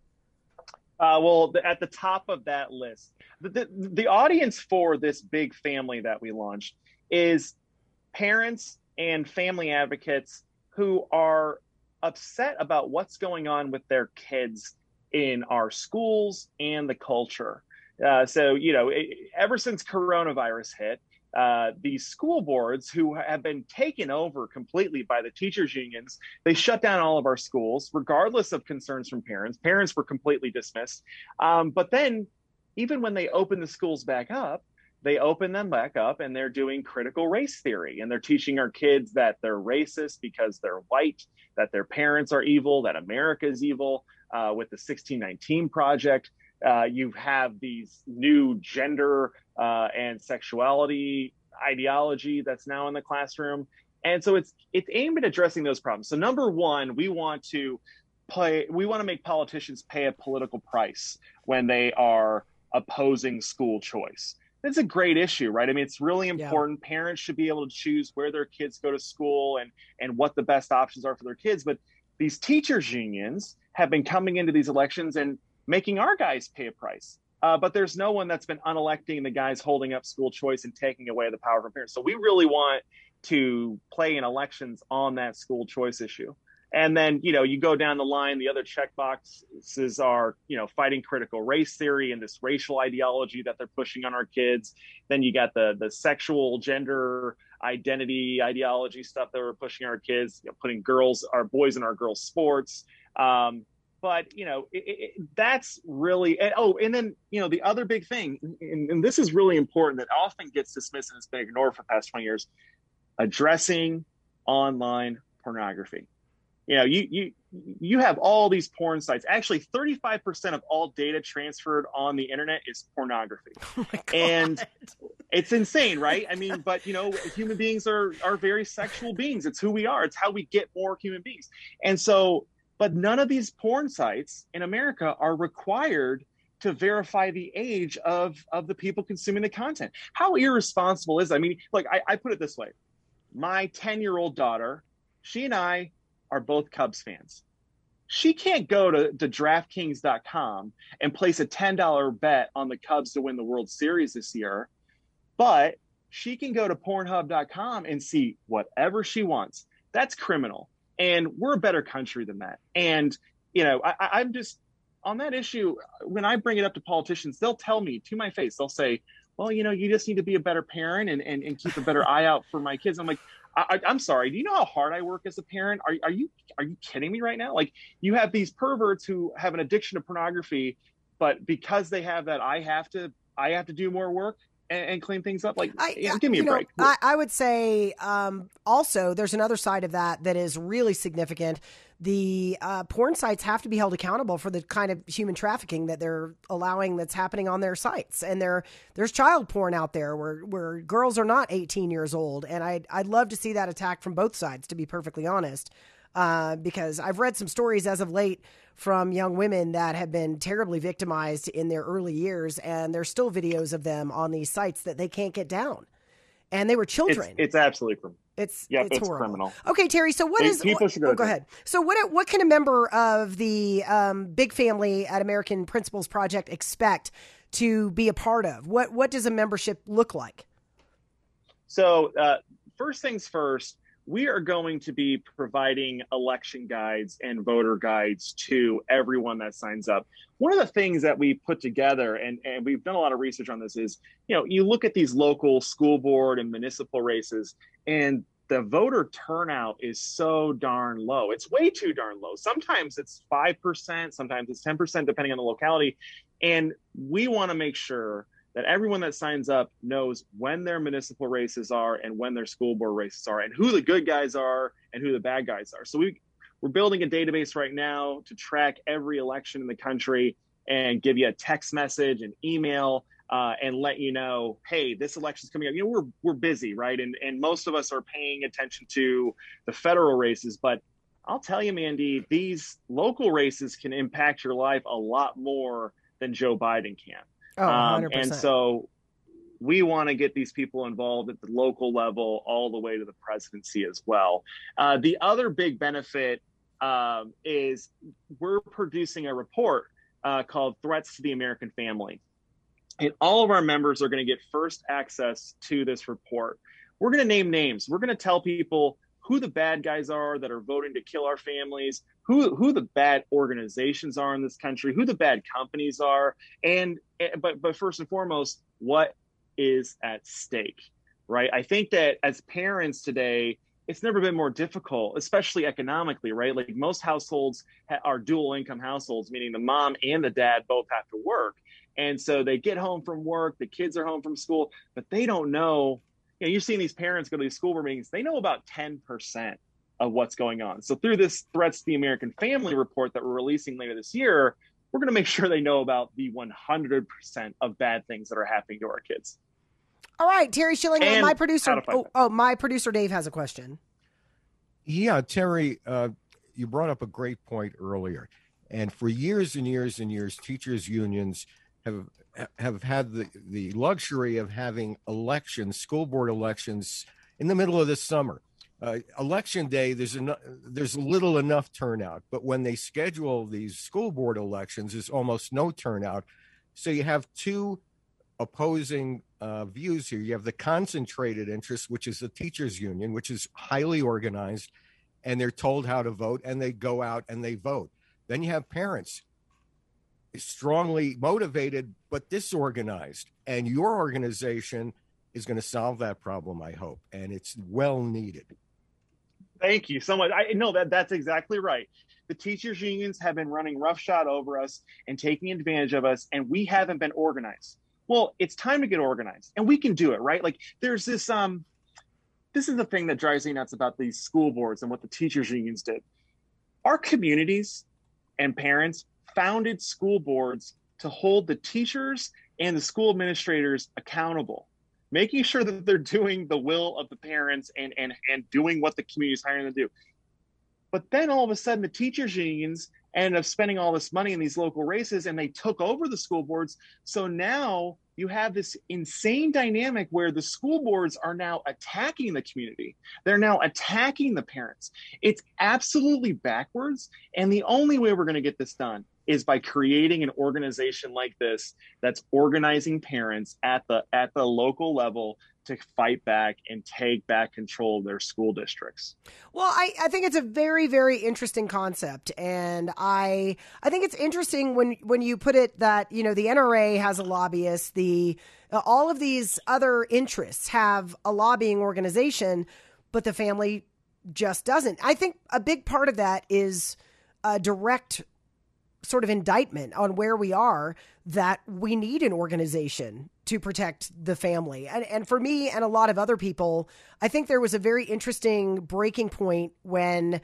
Speaker 8: At the top of that list, the audience for this big family that we launched is parents and family advocates who are upset about what's going on with their kids in our schools and the culture. Ever since coronavirus hit, these school boards, who have been taken over completely by the teachers unions, they shut down all of our schools, regardless of concerns from parents. Parents were completely dismissed. But then, even when they open the schools back up, they open them back up and they're doing critical race theory. And they're teaching our kids that they're racist because they're white, that their parents are evil, that America is evil. With the 1619 Project, you have these new gender and sexuality ideology that's now in the classroom. And so it's aimed at addressing those problems. So number one, we want to make politicians pay a political price when they are opposing school choice. It's a great issue, right? I mean, it's really important. Yeah. Parents should be able to choose where their kids go to school and what the best options are for their kids. But these teachers unions have been coming into these elections and making our guys pay a price. But there's no one that's been unelecting the guys holding up school choice and taking away the power from parents. So we really want to play in elections on that school choice issue. And then, you go down the line, the other checkboxes are, fighting critical race theory and this racial ideology that they're pushing on our kids. Then you got the sexual gender identity ideology stuff that we're pushing our kids, putting our boys in our girls' sports. But, that's really, and then, the other big thing, and this is really important that often gets dismissed and has been ignored for the past 20 years, addressing online pornography. You have all these porn sites. Actually, 35% of all data transferred on the internet is pornography.
Speaker 3: Oh my God.
Speaker 8: And it's insane, right? I mean, but human beings are very sexual beings. It's who we are. It's how we get more human beings. And so, but none of these porn sites in America are required to verify the age of the people consuming the content. How irresponsible is that? I mean, I put it this way. My 10-year-old daughter, she and I are both Cubs fans. She can't go to DraftKings.com and place a $10 bet on the Cubs to win the World Series this year, but she can go to Pornhub.com and see whatever she wants. That's criminal. And we're a better country than that. And, I'm just on that issue. When I bring it up to politicians, they'll tell me to my face, they'll say, well, you just need to be a better parent and keep a better eye out for my kids. I'm like, I'm sorry. Do you know how hard I work as a parent? Are you kidding me right now? Like, you have these perverts who have an addiction to pornography, but because they have that, I have to do more work and clean things up. Like, give me a break.
Speaker 3: I would say also there's another side of that is really significant. The porn sites have to be held accountable for the kind of human trafficking that they're allowing that's happening on their sites. And there's child porn out there where girls are not 18 years old. And I'd love to see that attack from both sides, to be perfectly honest, because I've read some stories as of late from young women that have been terribly victimized in their early years. And there's still videos of them on these sites that they can't get down. And they were children.
Speaker 8: It's absolutely criminal.
Speaker 3: It's
Speaker 8: horrible.
Speaker 3: Criminal. Okay, Terry. So go ahead. So what can a member of the Big Family at American Principles Project expect to be a part of? What does a membership look like?
Speaker 8: So first things first, we are going to be providing election guides and voter guides to everyone that signs up. One of the things that we put together, and we've done a lot of research on this, is, you look at these local school board and municipal races, and the voter turnout is so darn low. It's way too darn low. Sometimes it's 5%, sometimes it's 10%, depending on the locality. And we want to make sure that everyone that signs up knows when their municipal races are and when their school board races are, and who the good guys are and who the bad guys are. So we're building a database right now to track every election in the country and give you a text message, an email, and let you know, hey, this election's coming up. We're busy, right? And most of us are paying attention to the federal races, but I'll tell you, Mandy, these local races can impact your life a lot more than Joe Biden can.
Speaker 3: Oh, 100%.
Speaker 8: And so we want to get these people involved at the local level all the way to the presidency as well. The other big benefit is we're producing a report called Threats to the American Family. And all of our members are going to get first access to this report. We're going to name names. We're going to tell people who the bad guys are that are voting to kill our families, who the bad organizations are in this country, who the bad companies are, but first and foremost, what is at stake, right? I think that as parents today, it's never been more difficult, especially economically, right? Like, most households are dual income households, meaning the mom and the dad both have to work. And so they get home from work, the kids are home from school, but they don't know. You're seeing these parents go to these school board meetings. They know about 10% of what's going on. So through this Threats to the American Family report that we're releasing later this year, we're going to make sure they know about the 100% of bad things that are happening to our kids.
Speaker 3: All right, Terry Schilling, my producer. My producer Dave has a question.
Speaker 5: Yeah, Terry, you brought up a great point earlier, and for years and years and years, teachers' unions have had the luxury of having elections, school board elections, in the middle of the summer. Election day, there's little enough turnout, but when they schedule these school board elections, there's almost no turnout. So you have two opposing views here. You have the concentrated interest, which is the teachers' union, which is highly organized, and they're told how to vote, and they go out and they vote. Then you have parents, strongly motivated but disorganized, and your organization is going to solve that problem, I hope, and it's well needed.
Speaker 8: Thank you so much. I know that's exactly right. The teachers unions have been running roughshod over us and taking advantage of us, and we haven't been organized. Well, it's time to get organized, and we can do it, right? Like, there's this this is the thing that drives me nuts about these school boards and what the teachers unions did. Our communities and parents founded school boards to hold the teachers and the school administrators accountable, making sure that they're doing the will of the parents and doing what the community is hiring them to do. But then all of a sudden, the teachers unions ended up spending all this money in these local races, and they took over the school boards. So now you have this insane dynamic where the school boards are now attacking the community. They're now attacking the parents. It's absolutely backwards. And the only way we're going to get this done is by creating an organization like this that's organizing parents at the local level to fight back and take back control of their school districts.
Speaker 3: Well, I think it's a very, very interesting concept. And I think it's interesting when you put it that, the NRA has a lobbyist, all of these other interests have a lobbying organization, but the family just doesn't. I think a big part of that is a direct sort of indictment on where we are, that we need an organization to protect the family. And for me and a lot of other people, I think there was a very interesting breaking point when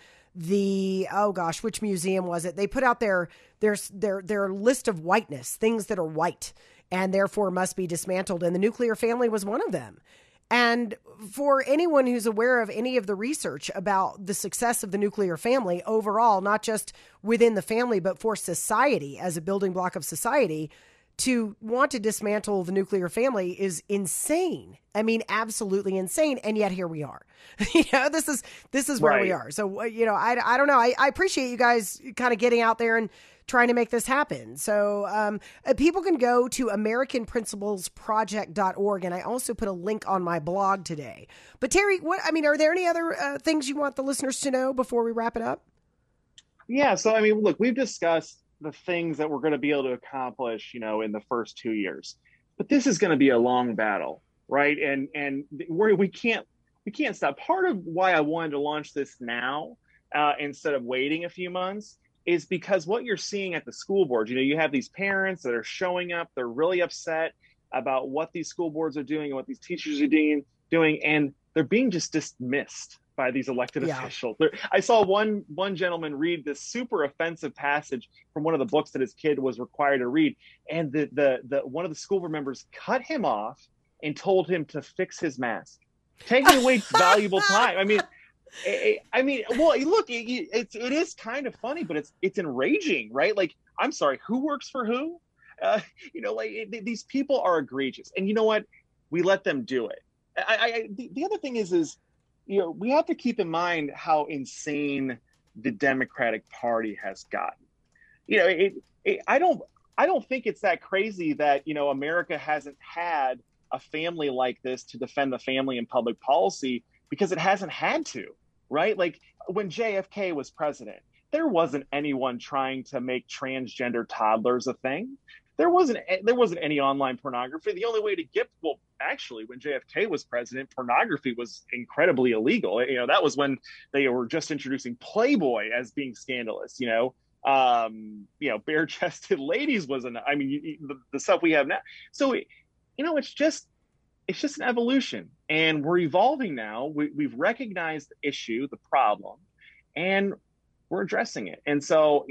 Speaker 3: which museum was it? They put out their list of whiteness, things that are white and therefore must be dismantled. And the nuclear family was one of them. And for anyone who's aware of any of the research about the success of the nuclear family overall, not just within the family, but for society as a building block of society, to want to dismantle the nuclear family is insane. I mean, absolutely insane. And yet here we are. This is where we are. So, I don't know. I appreciate you guys kind of getting out there and trying to make this happen. So people can go to AmericanPrinciplesProject.org. And I also put a link on my blog today. But Terry, are there any other things you want the listeners to know before we wrap it up?
Speaker 8: Yeah. So, look, we've discussed the things that we're going to be able to accomplish, in the first 2 years, but this is going to be a long battle, right? And we can't stop. Part of why I wanted to launch this now instead of waiting a few months is because what you're seeing at the school boards, you have these parents that are showing up, they're really upset about what these school boards are doing and what these teachers are doing, and they're being just dismissed by these elected officials. I saw one gentleman read this super offensive passage from one of the books that his kid was required to read, and the one of the school board members cut him off and told him to fix his mask, taking away valuable time. Well, look, it is kind of funny, but it's enraging, right? Like, I'm sorry, who works for who? These people are egregious, and you know what? We let them do it. The other thing is we have to keep in mind how insane the Democratic Party has gotten. I don't think it's that crazy that, America hasn't had a family like this to defend the family in public policy, because it hasn't had to, right? Like when JFK was president, there wasn't anyone trying to make transgender toddlers a thing. There wasn't any online pornography. The only way to actually, when JFK was president, pornography was incredibly illegal. That was when they were just introducing Playboy as being scandalous. Bare-chested ladies wasn't. The stuff we have now. So, it's just an evolution, and we're evolving now. We've recognized the issue, the problem, and we're addressing it. And so,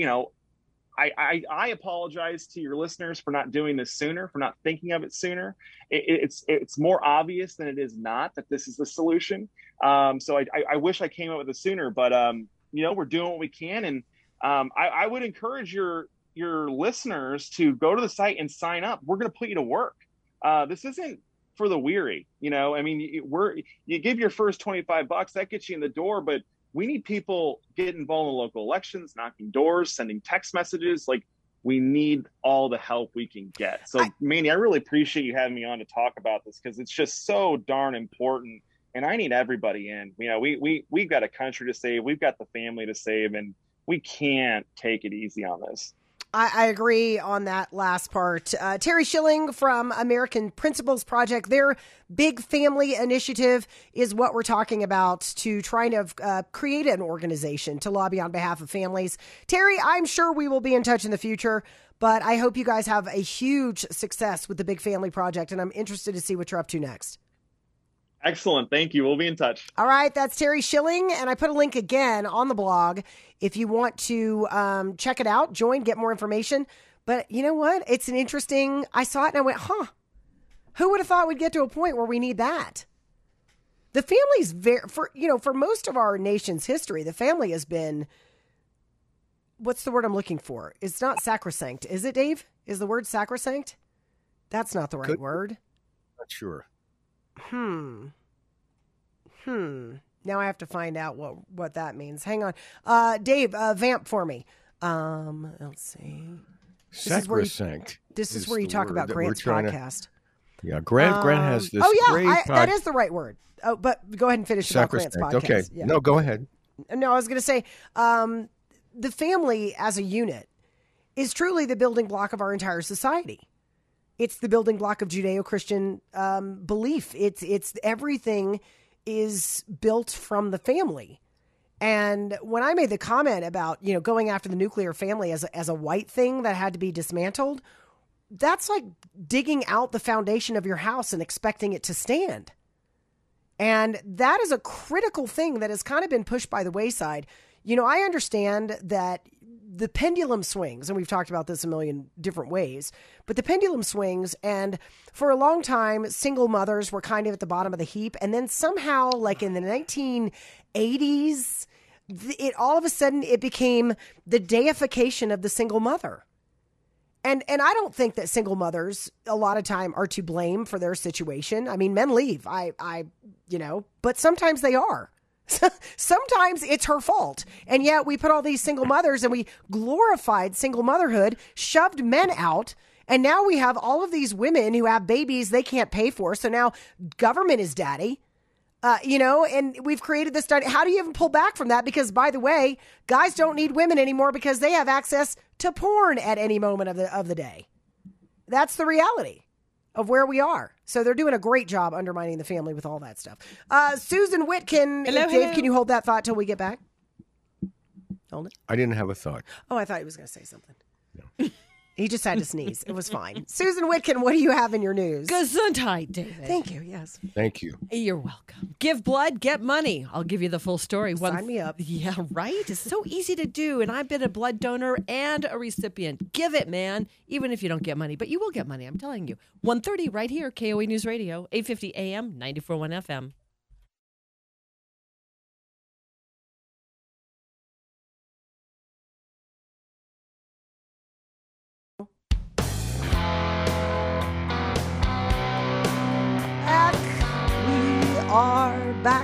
Speaker 8: I apologize to your listeners for not doing this sooner, for not thinking of it sooner. It's more obvious than it is not that this is the solution. So I wish I came up with it sooner, but we're doing what we can. And I would encourage your listeners to go to the site and sign up. We're going to put you to work. This isn't for the weary. You give your first $25, that gets you in the door, but we need people getting involved in local elections, knocking doors, sending text messages. Like, we need all the help we can get. So, Mandy, I really appreciate you having me on to talk about this, because it's just so darn important. And I need everybody in. We've got a country to save. We've got the family to save, and we can't take it easy on this.
Speaker 3: I agree on that last part. Terry Schilling from American Principles Project, their big family initiative is what we're talking about, to trying to create an organization to lobby on behalf of families. Terry, I'm sure we will be in touch in the future, but I hope you guys have a huge success with the Big Family Project, and I'm interested to see what you're up to next.
Speaker 8: Excellent. Thank you. We'll be in touch. All
Speaker 3: right. That's Terry Schilling. And I put a link again on the blog if you want to check it out, join, get more information. But you know what? It's an interesting, I saw it and I went, who would have thought we'd get to a point where we need that? The family's for most of our nation's history, the family has been, what's the word I'm looking for? It's not sacrosanct. Is it, Dave? Is the word sacrosanct? That's not the right word.
Speaker 5: Not sure.
Speaker 3: Now I have to find out what that means. Hang on. Dave, vamp for me. Let's see.
Speaker 5: Sacrosanct.
Speaker 3: This is where you talk about Grant's podcast.
Speaker 5: Yeah, Grant has this.
Speaker 3: That is the right word. Oh, but go ahead and finish about Grant's podcast.
Speaker 5: Okay.
Speaker 3: Yeah.
Speaker 5: No, go ahead.
Speaker 3: No, I was going to say, the family as a unit is truly the building block of our entire society. It's the building block of Judeo-Christian belief. It's everything is built from the family. And when I made the comment about, going after the nuclear family as a white thing that had to be dismantled, that's like digging out the foundation of your house and expecting it to stand. And that is a critical thing that has kind of been pushed by the wayside. I understand that the pendulum swings, and we've talked about this a million different ways, but the pendulum swings, and for a long time, single mothers were kind of at the bottom of the heap. And then somehow, like in the 1980s, all of a sudden it became the deification of the single mother. And I don't think that single mothers a lot of time are to blame for their situation. I mean, men leave, but sometimes they are. Sometimes it's her fault. And yet we put all these single mothers and we glorified single motherhood, shoved men out. And now we have all of these women who have babies they can't pay for. So now government is daddy, and we've created this study. How do you even pull back from that? Because, by the way, guys don't need women anymore because they have access to porn at any moment of the day. That's the reality of where we are. So they're doing a great job undermining the family with all that stuff. Susan Witkin, Dave, can you hold that thought till we get back? Hold it.
Speaker 5: I didn't have a thought.
Speaker 3: Oh, I thought he was going to say something. No. He just had to sneeze. It was fine. Susan Witkin, what do you have in your news?
Speaker 7: Gesundheit, David.
Speaker 3: Thank you. Yes.
Speaker 5: Thank you.
Speaker 7: You're welcome. Give blood, get money. I'll give you the full story.
Speaker 3: Sign me up.
Speaker 7: Yeah, right? It's so easy to do. And I've been a blood donor and a recipient. Give it, man. Even if you don't get money. But you will get money, I'm telling you. 1:30 right here, KOA News Radio, 850 AM, 94.1 FM.
Speaker 3: Are back.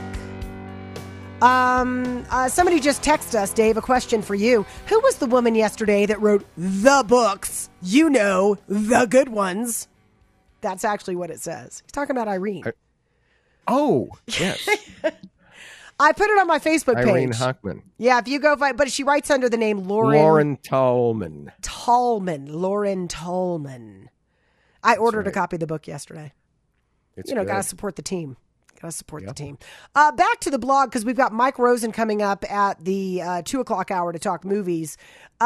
Speaker 3: Somebody just texted us, Dave, a question for you. Who was the woman yesterday that wrote the books? The good ones. That's actually what it says. He's talking about Irene.
Speaker 5: Yes.
Speaker 3: I put it on my Facebook page.
Speaker 5: Irene Hochman.
Speaker 3: Yeah, if you go find, but she writes under the name Lauren
Speaker 5: Tallman.
Speaker 3: Lauren Tallman. I ordered a copy of the book yesterday. Got to support the team. Got to support the team. Back to the blog, because we've got Mike Rosen coming up at the 2 o'clock hour to talk movies.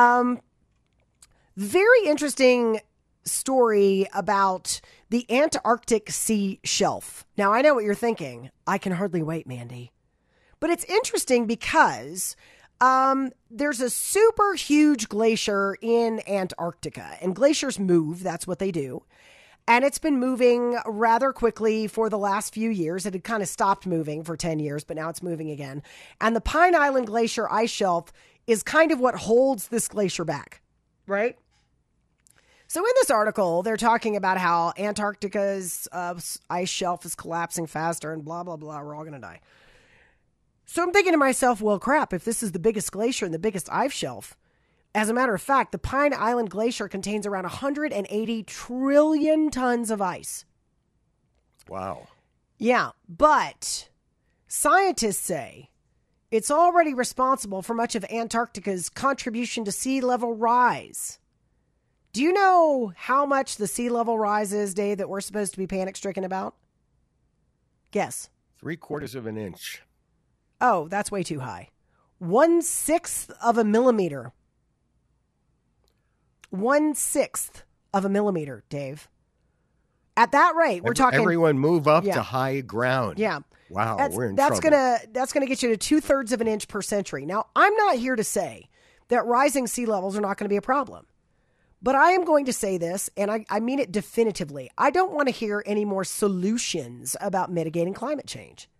Speaker 3: Very interesting story about the Antarctic sea shelf. Now, I know what you're thinking. I can hardly wait, Mandy. But it's interesting because there's a super huge glacier in Antarctica, and glaciers move. That's what they do. And it's been moving rather quickly for the last few years. It had kind of stopped moving for 10 years, but now it's moving again. And the Pine Island Glacier ice shelf is kind of what holds this glacier back, right? So in this article, they're talking about how Antarctica's ice shelf is collapsing faster and blah, blah, blah. We're all going to die. So I'm thinking to myself, well, crap, if this is the biggest glacier and the biggest ice shelf, as a matter of fact, the Pine Island Glacier contains around 180 trillion tons of ice.
Speaker 5: Wow.
Speaker 3: Yeah, but scientists say it's already responsible for much of Antarctica's contribution to sea level rise. Do you know how much the sea level rise is, Dave, that we're supposed to be panic-stricken about? Guess.
Speaker 5: 3/4 of an inch.
Speaker 3: Oh, that's way too high. 1/6 of a millimeter. 1/6 of a millimeter, Dave. At that rate, we're talking.
Speaker 5: Everyone move up to high ground.
Speaker 3: Yeah.
Speaker 5: Wow, we're in trouble.
Speaker 3: That's gonna get you to 2/3 of an inch per century. Now, I'm not here to say that rising sea levels are not going to be a problem, but I am going to say this, and I mean it definitively. I don't want to hear any more solutions about mitigating climate change,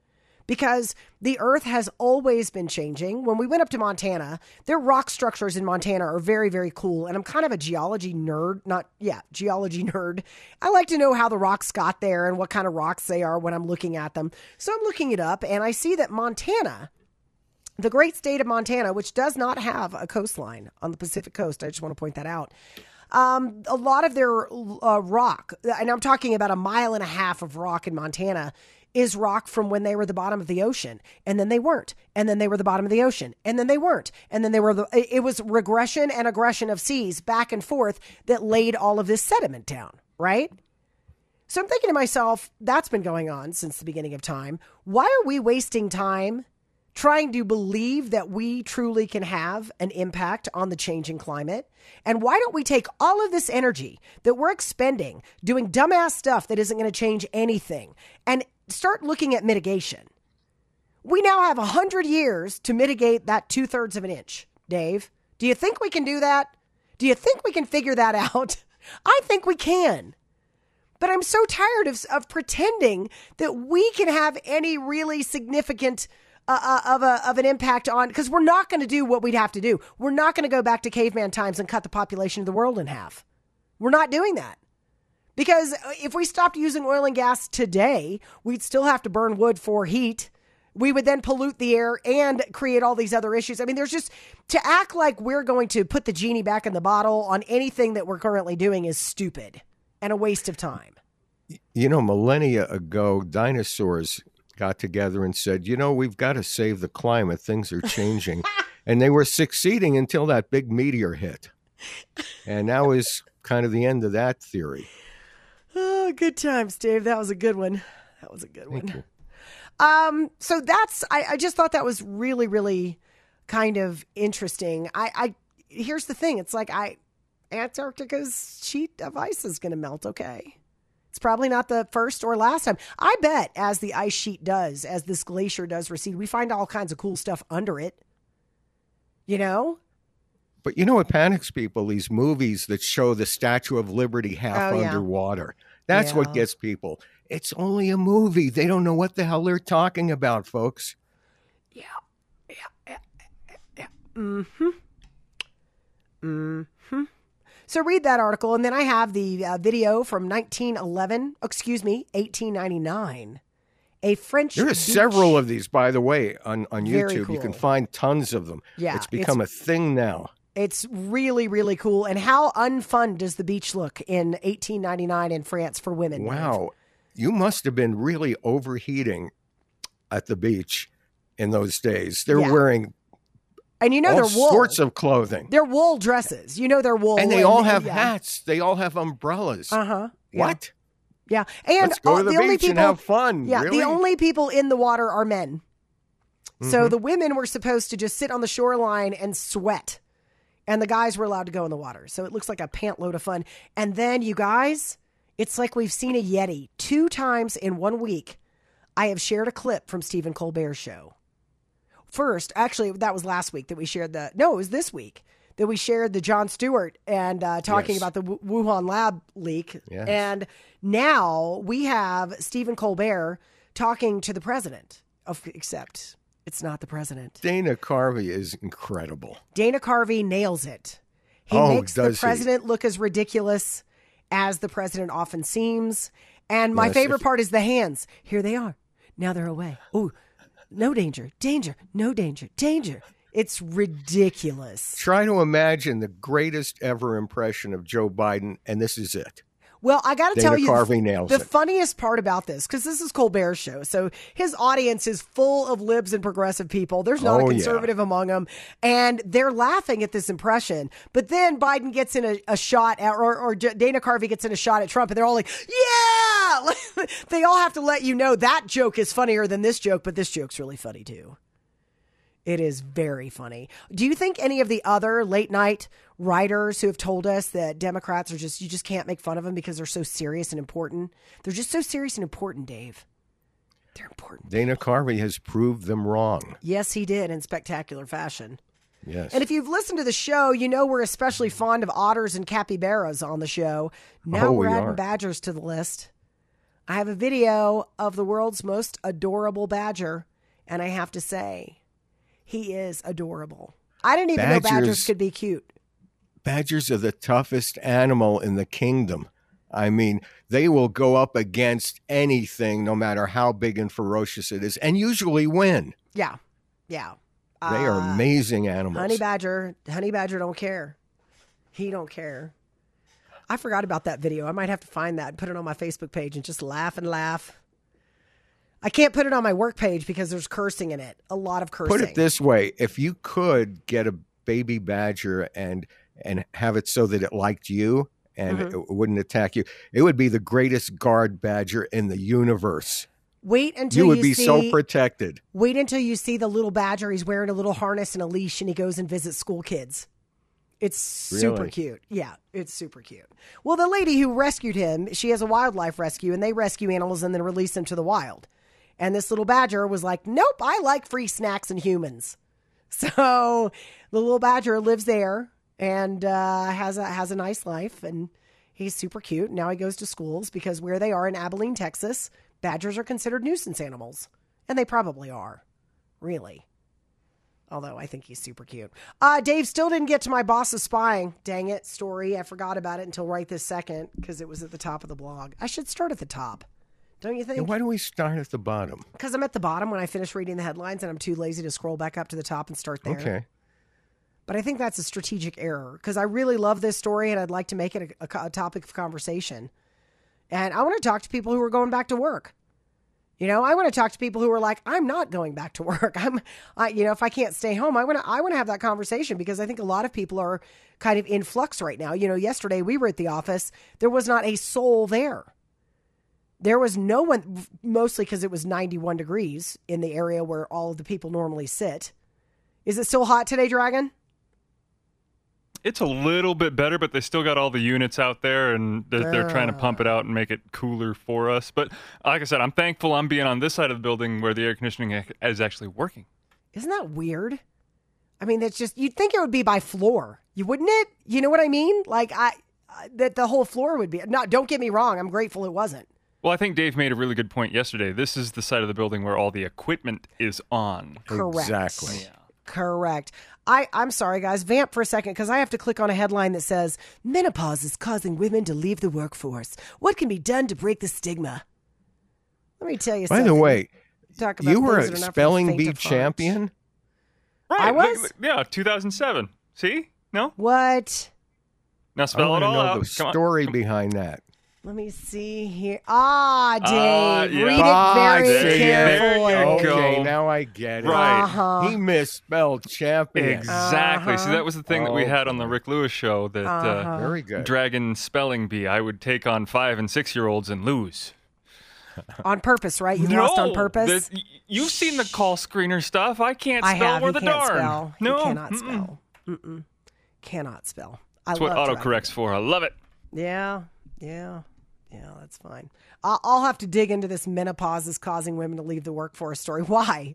Speaker 3: because the earth has always been changing. When we went up to Montana, their rock structures in Montana are very, very cool. And I'm kind of a geology nerd. Geology nerd. I like to know how the rocks got there and what kind of rocks they are when I'm looking at them. So I'm looking it up, and I see that Montana, the great state of Montana, which does not have a coastline on the Pacific coast, I just want to point that out. A lot of their rock, and I'm talking about 1.5 miles of rock in Montana, is rock from when they were the bottom of the ocean, and then they weren't, and then they were the bottom of the ocean, and then they weren't, and then they were it was regression and aggression of seas back and forth that laid all of this sediment down, right? So I'm thinking to myself, that's been going on since the beginning of time. Why are we wasting time trying to believe that we truly can have an impact on the changing climate? And why don't we take all of this energy that we're expending doing dumbass stuff that isn't going to change anything and start looking at mitigation? We now have 100 years to mitigate that 2/3 of an inch, Dave. Do you think we can do that? Do you think we can figure that out? I think we can. But I'm so tired of pretending that we can have any really significant of an impact on, because we're not going to do what we'd have to do. We're not going to go back to caveman times and cut the population of the world in half. We're not doing that. Because if we stopped using oil and gas today, we'd still have to burn wood for heat. We would then pollute the air and create all these other issues. I mean, there's just, to act like we're going to put the genie back in the bottle on anything that we're currently doing is stupid and a waste of time.
Speaker 5: You know, millennia ago, dinosaurs got together and said, you know, we've got to save the climate. Things are changing. And they were succeeding until that big meteor hit. And that was kind of the end of that theory.
Speaker 3: Oh, good times, Dave. That was a good one.
Speaker 5: Thank you.
Speaker 3: So that's, I just thought that was really, really kind of interesting. Here's the thing. It's like Antarctica's sheet of ice is going to melt. Okay. It's probably not the first or last time. I bet as the ice sheet does, as this glacier does recede, we find all kinds of cool stuff under it. You know?
Speaker 5: But you know what panics people? These movies that show the Statue of Liberty half underwater. That's what gets people. It's only a movie. They don't know what the hell they're talking about, folks.
Speaker 3: Yeah. Mm-hmm. So read that article, and then I have the video from 1899. A French
Speaker 5: There are several of these, by the way, on YouTube.
Speaker 3: Cool.
Speaker 5: You can find tons of them.
Speaker 3: Yeah,
Speaker 5: it's become a thing now.
Speaker 3: It's really, really cool. And how unfun does the beach look in 1899 in France for women?
Speaker 5: Wow.
Speaker 3: Dave?
Speaker 5: You must have been really overheating at the beach in those days. They're wearing
Speaker 3: and you know
Speaker 5: all
Speaker 3: they're wool.
Speaker 5: sorts of clothing.
Speaker 3: They're wool dresses. You know they're wool.
Speaker 5: And they all have hats. They all have umbrellas.
Speaker 3: Uh-huh.
Speaker 5: What?
Speaker 3: Yeah. And
Speaker 5: let's go to the beach and have fun.
Speaker 3: Yeah.
Speaker 5: Really?
Speaker 3: The only people in the water are men. Mm-hmm. So the women were supposed to just sit on the shoreline and sweat. And the guys were allowed to go in the water. So it looks like a pant load of fun. And then, you guys, it's like we've seen a Yeti 2 times in 1 week. I have shared a clip from Stephen Colbert's show. First, actually, that was last week that we shared it was this week that we shared the Jon Stewart and talking about the Wuhan lab leak.
Speaker 5: Yes.
Speaker 3: And now we have Stephen Colbert talking to the president, except it's not the president.
Speaker 5: Dana Carvey is incredible.
Speaker 3: Dana Carvey nails it. He makes the president look as ridiculous as the president often seems. And my favorite part is the hands. Here they are. Now they're away. Oh, no danger, danger, no danger, danger. It's ridiculous.
Speaker 5: Try to imagine the greatest ever impression of Joe Biden, and this is it.
Speaker 3: Well, I got to tell you,
Speaker 5: the
Speaker 3: funniest part about this, because this is Colbert's show, so his audience is full of libs and progressive people. There's not a conservative among them, and they're laughing at this impression. But then Biden gets in a shot at, or Dana Carvey gets in a shot at Trump, and they're all like, yeah! They all have to let you know that joke is funnier than this joke, but this joke's really funny too. It is very funny. Do you think any of the other late night writers who have told us that Democrats are you just can't make fun of them because they're so serious and important? They're just so serious and important, Dave. They're important.
Speaker 5: Dana Carvey has proved them wrong.
Speaker 3: Yes, he did in spectacular fashion.
Speaker 5: Yes.
Speaker 3: And if you've listened to the show, you know we're especially fond of otters and capybaras on the show. Now we're adding badgers to the list. I have a video of the world's most adorable badger. And I have to say, he is adorable. I didn't even know badgers could be cute.
Speaker 5: Badgers are the toughest animal in the kingdom. I mean, they will go up against anything, no matter how big and ferocious it is, and usually win.
Speaker 3: Yeah.
Speaker 5: They are amazing animals.
Speaker 3: Honey badger don't care. He don't care. I forgot about that video. I might have to find that and put it on my Facebook page and just laugh and laugh. I can't put it on my work page because there's cursing in it. A lot of cursing.
Speaker 5: Put it this way. If you could get a baby badger and have it so that it liked you and it wouldn't attack you, it would be the greatest guard badger in the universe.
Speaker 3: Wait until
Speaker 5: you would be so protected.
Speaker 3: Wait until you see the little badger. He's wearing a little harness and a leash, and he goes and visits school kids. It's super cute. Yeah, it's super cute. Well, the lady who rescued him, she has a wildlife rescue, and they rescue animals and then release them to the wild. And this little badger was like, nope, I like free snacks and humans. So the little badger lives there and has a nice life, and he's super cute. Now he goes to schools because where they are in Abilene, Texas, badgers are considered nuisance animals. And they probably are, really. Although I think he's super cute. Dave, still didn't get to my boss is spying. Dang it, story. I forgot about it until right this second because it was at the top of the blog. I should start at the top. Don't you think?
Speaker 5: And why do we start at the bottom?
Speaker 3: Because I'm at the bottom when I finish reading the headlines and I'm too lazy to scroll back up to the top and start there.
Speaker 5: Okay.
Speaker 3: But I think that's a strategic error because I really love this story and I'd like to make it a topic of conversation. And I want to talk to people who are going back to work. You know, I want to talk to people who are like, I'm not going back to work. If I can't stay home, I want to have that conversation because I think a lot of people are kind of in flux right now. You know, yesterday we were at the office. There was not a soul there. There was no one, mostly because it was 91 degrees in the area where all of the people normally sit. Is it still hot today, Dragon?
Speaker 4: It's a little bit better, but they still got all the units out there, and they're trying to pump it out and make it cooler for us. But like I said, I'm thankful I'm being on this side of the building where the air conditioning is actually working.
Speaker 3: Isn't that weird? I mean, that's just, you'd think it would be by floor. You wouldn't it? You know what I mean? Like, that the whole floor would be. No, don't get me wrong. I'm grateful it wasn't.
Speaker 4: Well, I think Dave made a really good point yesterday. This is the side of the building where all the equipment is on.
Speaker 3: Correct.
Speaker 5: Exactly.
Speaker 4: Yeah.
Speaker 3: Correct. I'm sorry, guys. Vamp for a second because I have to click on a headline that says, menopause is causing women to leave the workforce. What can be done to break the stigma? Let me tell you something.
Speaker 5: By the way,
Speaker 3: Talk about
Speaker 5: you were a spelling bee champion?
Speaker 4: Right.
Speaker 3: I was?
Speaker 4: Yeah, 2007. See? No?
Speaker 3: What?
Speaker 4: Now spell it all out.
Speaker 5: The story behind that.
Speaker 3: Let me see here. Dave.
Speaker 4: Yeah.
Speaker 3: Read it very carefully.
Speaker 4: There you go.
Speaker 5: Okay, now I get it.
Speaker 4: Right.
Speaker 5: He misspelled champion.
Speaker 4: Exactly. See, that was the thing that we had on the Rick Lewis show. That
Speaker 5: very good.
Speaker 4: Dragon spelling bee. I would take on 5- and 6-year-olds and lose.
Speaker 3: On purpose, right? You lost on purpose?
Speaker 4: You've seen the call screener stuff. I can't spell worth a darn.
Speaker 3: Spell.
Speaker 4: No.
Speaker 3: He cannot spell. Cannot spell.
Speaker 4: That's what autocorrect's for. I love it.
Speaker 3: Yeah, that's fine. I'll have to dig into this menopause is causing women to leave the workforce story. Why?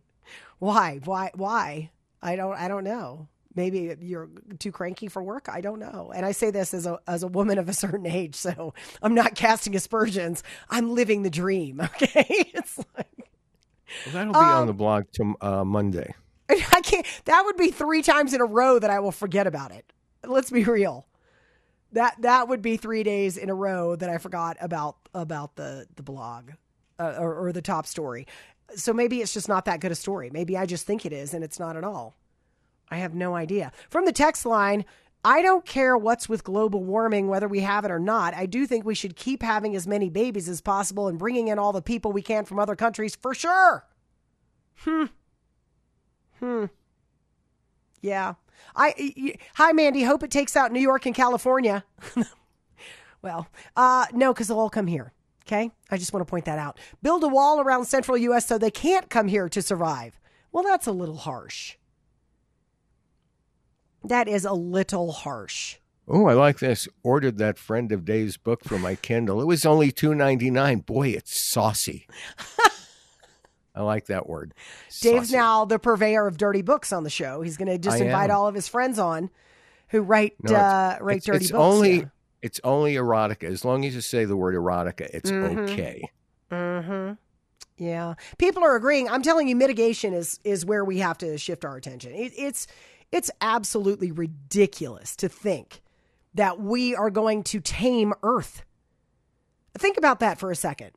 Speaker 3: I don't know. Maybe you're too cranky for work. I don't know. And I say this as a woman of a certain age, so I'm not casting aspersions. I'm living the dream. Okay, it's like
Speaker 5: that'll be on the blog Monday.
Speaker 3: I can't. That would be 3 times in a row that I will forget about it. Let's be real. That would be 3 days in a row that I forgot about the blog or the top story. So maybe it's just not that good a story. Maybe I just think it is, and it's not at all. I have no idea. From the text line, I don't care what's with global warming, whether we have it or not. I do think we should keep having as many babies as possible and bringing in all the people we can from other countries for sure. Yeah. Hi, Mandy. Hope it takes out New York and California. Well, no, because they'll all come here. Okay? I just want to point that out. Build a wall around central U.S. so they can't come here to survive. Well, that's a little harsh. That is a little harsh.
Speaker 5: Oh, I like this. Ordered that Friend of Dave's book for my Kindle. It was only $2.99. Boy, it's saucy. I like that word.
Speaker 3: Dave's
Speaker 5: Saucy.
Speaker 3: now the purveyor of dirty books on the show. He's going to just invite all of his friends on who write dirty books.
Speaker 5: It's only erotica. As long as you say the word erotica, it's okay.
Speaker 3: Yeah. People are agreeing. I'm telling you, mitigation is where we have to shift our attention. It's absolutely ridiculous to think that we are going to tame Earth. Think about that for a second.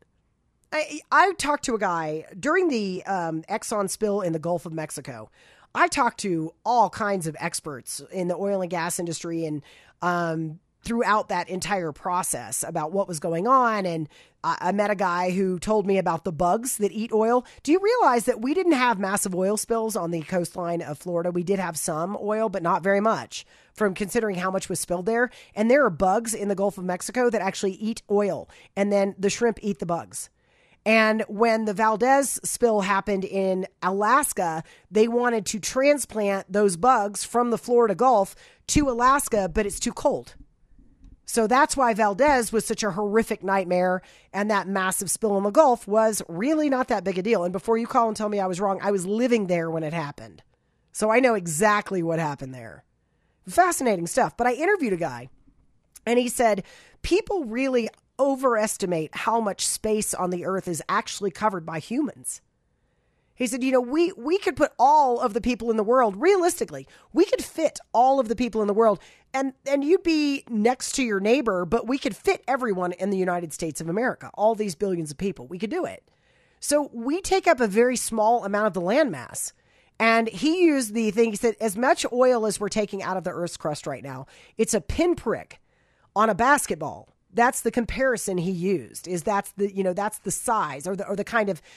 Speaker 3: I talked to a guy during the Exxon spill in the Gulf of Mexico. I talked to all kinds of experts in the oil and gas industry and throughout that entire process about what was going on. And I met a guy who told me about the bugs that eat oil. Do you realize that we didn't have massive oil spills on the coastline of Florida? We did have some oil, but not very much from considering how much was spilled there. And there are bugs in the Gulf of Mexico that actually eat oil, and then the shrimp eat the bugs. And when the Valdez spill happened in Alaska, they wanted to transplant those bugs from the Florida Gulf to Alaska, but it's too cold. So that's why Valdez was such a horrific nightmare, and that massive spill in the Gulf was really not that big a deal. And before you call and tell me I was wrong, I was living there when it happened. So I know exactly what happened there. Fascinating stuff. But I interviewed a guy, and he said people really overestimate how much space on the earth is actually covered by humans. He said, we could put all of the people in the world, realistically, we could fit all of the people in the world, and you'd be next to your neighbor, but we could fit everyone in the United States of America, all these billions of people. We could do it. So we take up a very small amount of the landmass. And he used the thing, he said, as much oil as we're taking out of the Earth's crust right now, it's a pinprick on a basketball. That's the comparison he used. That's the size or the kind of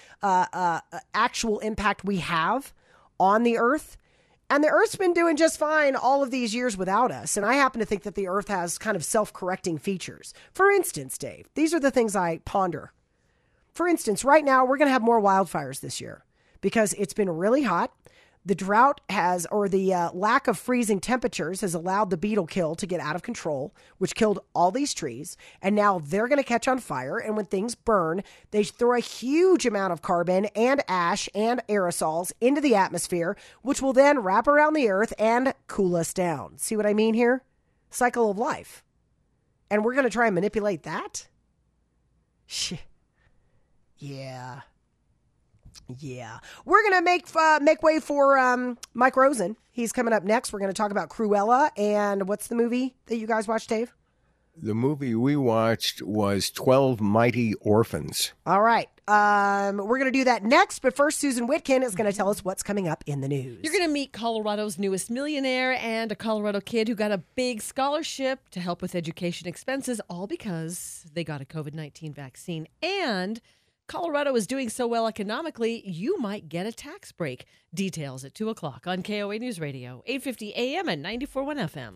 Speaker 3: actual impact we have on the Earth. And the Earth's been doing just fine all of these years without us. And I happen to think that the Earth has kind of self-correcting features. For instance, Dave, these are the things I ponder. For instance, right now we're going to have more wildfires this year because it's been really hot. The drought the lack of freezing temperatures has allowed the beetle kill to get out of control, which killed all these trees. And now they're going to catch on fire. And when things burn, they throw a huge amount of carbon and ash and aerosols into the atmosphere, which will then wrap around the earth and cool us down. See what I mean here? Cycle of life. And we're going to try and manipulate that? Yeah. Yeah. We're going to make way for Mike Rosen. He's coming up next. We're going to talk about Cruella. And what's the movie that you guys watched, Dave?
Speaker 5: The movie we watched was 12 Mighty Orphans.
Speaker 3: All right. We're going to do that next. But first, Susan Witkin is going to tell us what's coming up in the news.
Speaker 7: You're going to meet Colorado's newest millionaire and a Colorado kid who got a big scholarship to help with education expenses, all because they got a COVID-19 vaccine. And Colorado is doing so well economically, you might get a tax break. Details at 2 o'clock on KOA News Radio, 850 AM and 94.1 FM.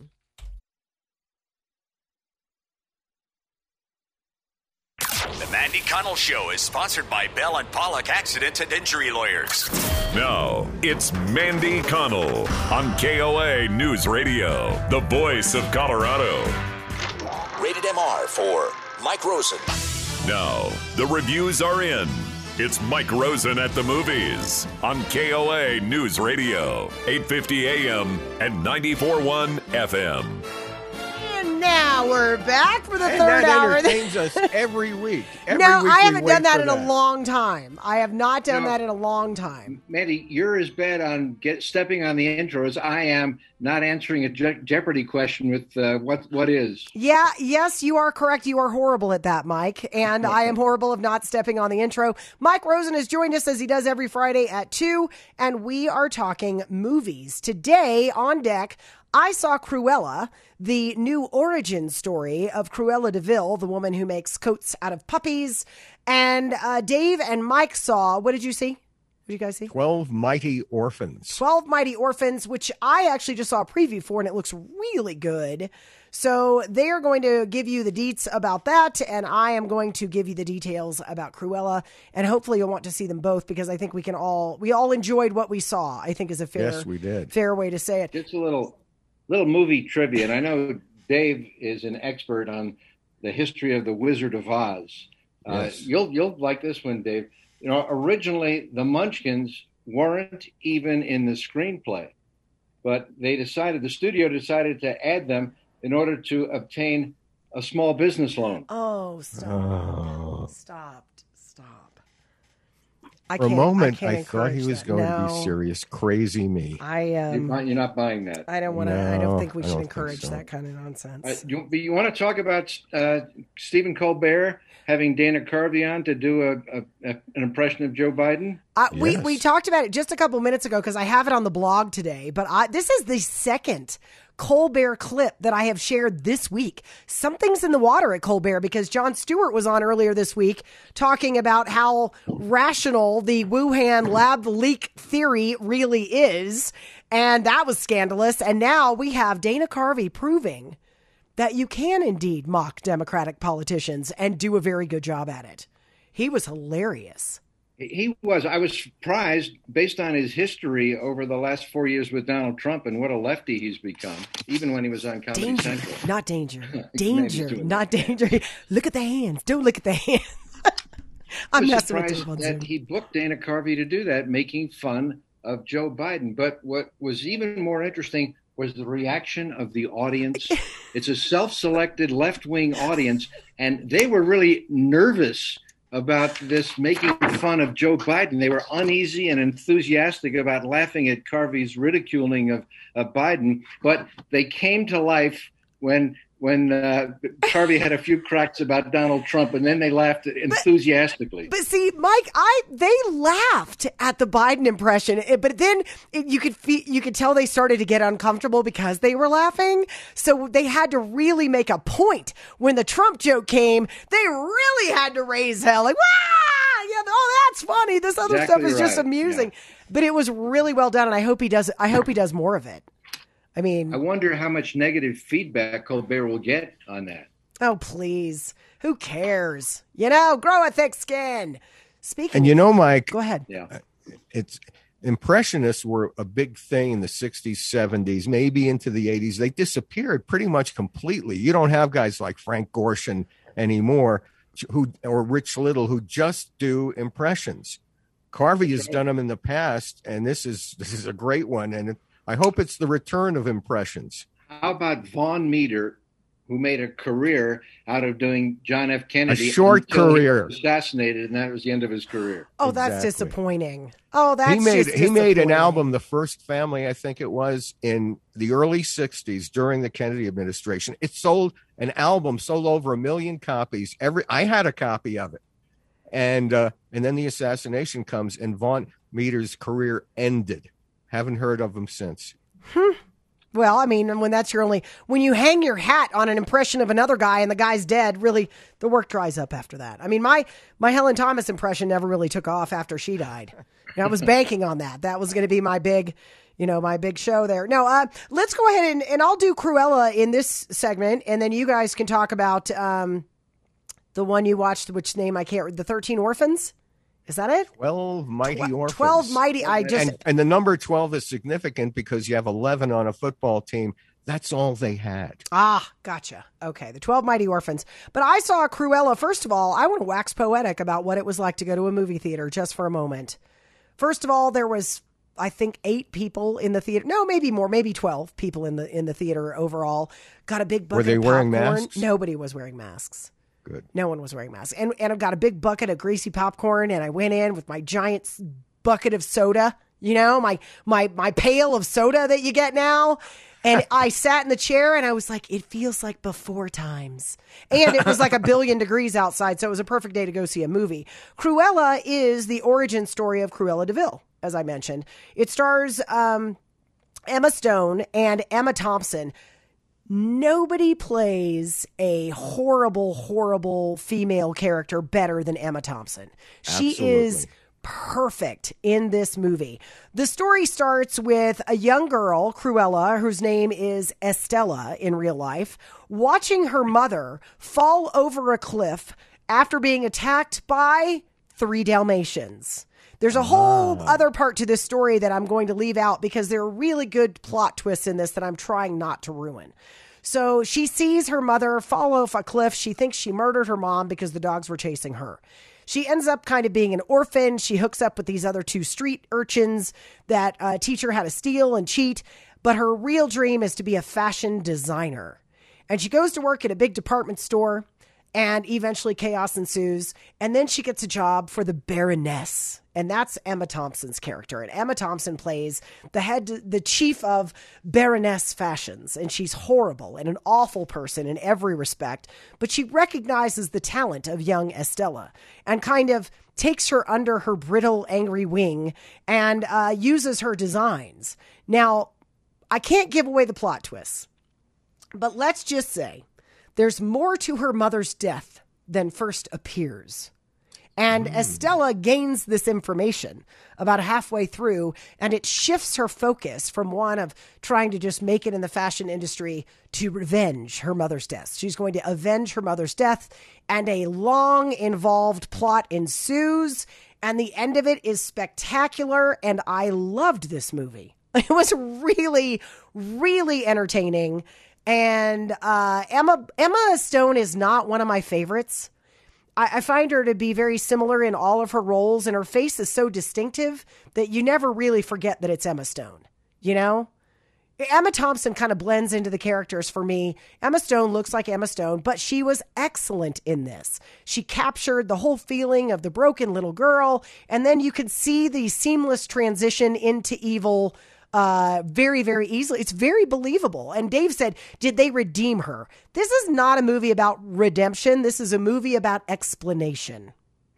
Speaker 1: The Mandy Connell Show is sponsored by Bell and Pollock Accident and Injury Lawyers.
Speaker 2: Now, it's Mandy Connell on KOA News Radio, the voice of Colorado.
Speaker 1: Rated MR for Mike Rosen.
Speaker 2: Now, the reviews are in. It's Mike Rosen at the movies on KOA News Radio, 850 AM and 94.1 FM.
Speaker 3: And now we're back for the third
Speaker 5: that
Speaker 3: hour.
Speaker 5: Entertains us every week.
Speaker 3: I haven't done that in a long time. I have not done that in a long time.
Speaker 9: Mandy, you're as bad on stepping on the intro as I am not answering a Jeopardy question with what is.
Speaker 3: Yeah, yes, you are correct. You are horrible at that, Mike. And I am horrible of not stepping on the intro. Mike Rosen has joined us as he does every Friday at 2, and we are talking movies. Today on deck, I saw Cruella, the new origin story of Cruella de Vil, the woman who makes coats out of puppies. And Dave and Mike saw, what did you see? What did you guys see?
Speaker 5: 12 Mighty Orphans.
Speaker 3: 12 Mighty Orphans, which I actually just saw a preview for, and it looks really good. So they are going to give you the deets about that, and I am going to give you the details about Cruella, and hopefully you'll want to see them both because I think we all enjoyed what we saw, I think is a fair way to say it.
Speaker 9: Just a little movie trivia, and I know Dave is an expert on the history of the Wizard of Oz.
Speaker 5: Yes.
Speaker 9: You'll like this one, Dave. Originally the Munchkins weren't even in the screenplay, but the studio decided to add them in order to obtain a small business loan.
Speaker 3: Oh, stop.
Speaker 5: For a moment, I thought he was going to be serious. Crazy me.
Speaker 9: You're not buying that.
Speaker 3: I don't want to. I don't think we should encourage that kind of nonsense.
Speaker 9: You want to talk about Stephen Colbert having Dana Carvey on to do an impression of Joe Biden?
Speaker 3: Yes. We talked about it just a couple minutes ago because I have it on the blog today. But this is the second Colbert clip that I have shared this week. Something's in the water at Colbert because Jon Stewart was on earlier this week talking about how rational the Wuhan lab leak theory really is. And that was scandalous. And now we have Dana Carvey proving that you can indeed mock Democratic politicians and do a very good job at it. He was hilarious.
Speaker 9: He was. I was surprised based on his history over the last 4 years with Donald Trump and what a lefty he's become, even when he was on Comedy Central.
Speaker 3: Not danger. Danger, not danger. Look at the hands. Don't look at the hands. I'm messing with
Speaker 9: surprised that he booked Dana Carvey to do that, making fun of Joe Biden. But what was even more interesting was the reaction of the audience. It's a self-selected left-wing audience, and they were really nervous about this making fun of Joe Biden. They were uneasy and enthusiastic about laughing at Carvey's ridiculing of Biden, but they came to life when Carvey had a few cracks about Donald Trump, and then they laughed enthusiastically.
Speaker 3: But see, Mike, they laughed at the Biden impression, but then you could tell they started to get uncomfortable because they were laughing. So they had to really make a point. When the Trump joke came, they really had to raise hell, like, "Wow, yeah, oh, that's funny. This other stuff is just amusing." Yeah. But it was really well done, and I hope he does more of it. I mean,
Speaker 9: I wonder how much negative feedback Colbert will get on that.
Speaker 3: Oh, please. Who cares? Grow a thick skin. Speaking
Speaker 5: And Mike,
Speaker 3: go ahead.
Speaker 9: Yeah.
Speaker 5: Impressionists were a big thing in the 60s, 70s, maybe into the 80s. They disappeared pretty much completely. You don't have guys like Frank Gorshin anymore or Rich Little who just do impressions. Carvey has done them in the past, and this is a great one, and I hope it's the return of impressions.
Speaker 9: How about Vaughn Meader, who made a career out of doing John F. Kennedy?
Speaker 5: A short career.
Speaker 9: He was assassinated, and that was the end of his career.
Speaker 3: Oh, that's disappointing. Oh, that's
Speaker 5: he made an album, The First Family, I think it was, in the early 60s during the Kennedy administration. It sold over 1 million copies. I had a copy of it. And then the assassination comes, and Vaughn Meader's career ended. Haven't heard of him since.
Speaker 3: Well, I mean, when you hang your hat on an impression of another guy and the guy's dead, really, the work dries up after that. I mean, my Helen Thomas impression never really took off after she died. I was banking on that. That was going to be my big show there. No, let's go ahead and I'll do Cruella in this segment, and then you guys can talk about the one you watched, which name I can't read, The 13 Orphans. Is that it?
Speaker 5: 12 Mighty Orphans.
Speaker 3: 12 Mighty.
Speaker 5: And the number 12 is significant because you have 11 on a football team. That's all they had.
Speaker 3: Ah, gotcha. Okay, the 12 Mighty Orphans. But I saw Cruella. First of all, I want to wax poetic about what it was like to go to a movie theater just for a moment. First of all, there was, I think, 8 people in the theater. No, maybe more, maybe 12 people in the theater overall. Got a big bucket of popcorn.
Speaker 5: Were they wearing masks?
Speaker 3: Nobody was wearing masks.
Speaker 5: Good.
Speaker 3: No one was wearing masks. And I've got a big bucket of greasy popcorn, and I went in with my giant bucket of soda, my pail of soda that you get now. And I sat in the chair, and I was like, it feels like before times. And it was like 1 billion degrees outside, so it was a perfect day to go see a movie. Cruella is the origin story of Cruella de Vil, as I mentioned. It stars Emma Stone and Emma Thompson. Nobody plays a horrible, horrible female character better than Emma Thompson. She is perfect in this movie. The story starts with a young girl, Cruella, whose name is Estella in real life, watching her mother fall over a cliff after being attacked by 3 Dalmatians. There's a whole other part to this story that I'm going to leave out because there are really good plot twists in this that I'm trying not to ruin. So she sees her mother fall off a cliff. She thinks she murdered her mom because the dogs were chasing her. She ends up kind of being an orphan. She hooks up with these other 2 street urchins that teach her how to steal and cheat. But her real dream is to be a fashion designer. And she goes to work at a big department store. And eventually chaos ensues. And then she gets a job for the Baroness. And that's Emma Thompson's character. And Emma Thompson plays the chief of Baroness Fashions. And she's horrible and an awful person in every respect. But she recognizes the talent of young Estella and kind of takes her under her brittle, angry wing and uses her designs. Now, I can't give away the plot twists. But let's just say there's more to her mother's death than first appears. And Estella gains this information about halfway through, and it shifts her focus from one of trying to just make it in the fashion industry to revenge her mother's death. She's going to avenge her mother's death, and a long, involved plot ensues, and the end of it is spectacular, and I loved this movie. It was really, really entertaining. And Emma Stone is not one of my favorites. I find her to be very similar in all of her roles, and her face is so distinctive that you never really forget that it's Emma Stone. You know? Emma Thompson kind of blends into the characters for me. Emma Stone looks like Emma Stone, but she was excellent in this. She captured the whole feeling of the broken little girl, and then you could see the seamless transition into evil very, very easily. It's very believable. And Dave said, did they redeem her? This is not a movie about redemption. This is a movie about explanation.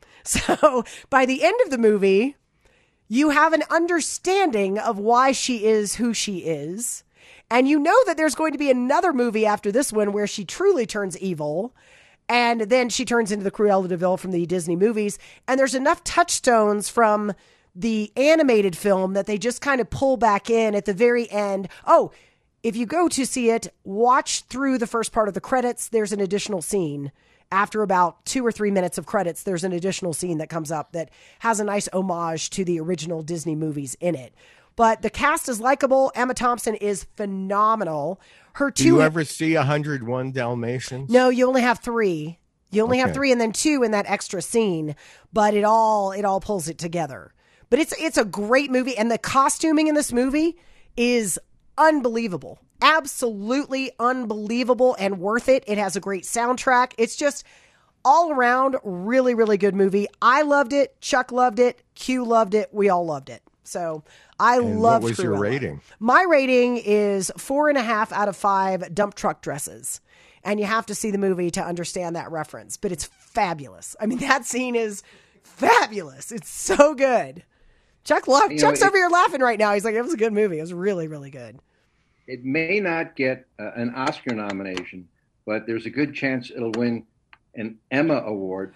Speaker 3: So by the end of the movie, you have an understanding of why she is who she is. And you know that there's going to be another movie after this one where she truly turns evil. And then she turns into the Cruella de Vil from the Disney movies. And there's enough touchstones from the animated film that they just kind of pull back in at the very end. Oh, if you go to see it, watch through the first part of the credits. There's an additional scene. After about 2 or 3 minutes of credits, there's an additional scene that comes up that has a nice homage to the original Disney movies in it. But the cast is likable. Emma Thompson is phenomenal.
Speaker 5: Do you ever see 101 Dalmatians?
Speaker 3: No, you only have 3. You only have 3 and then 2 in that extra scene. But it all pulls it together. But it's a great movie, and the costuming in this movie is unbelievable. Absolutely unbelievable and worth it. It has a great soundtrack. It's just all around really, really good movie. I loved it. Chuck loved it. Q loved it. We all loved it. So I loved
Speaker 5: What was your rating?
Speaker 3: My rating is 4.5 out of 5 dump truck dresses. And you have to see the movie to understand that reference. But it's fabulous. I mean, that scene is fabulous. It's so good. Chuck's over here laughing right now. He's like, it was a good movie. It was really, really good.
Speaker 9: It may not get an Oscar nomination, but there's a good chance it'll win an Emma Award.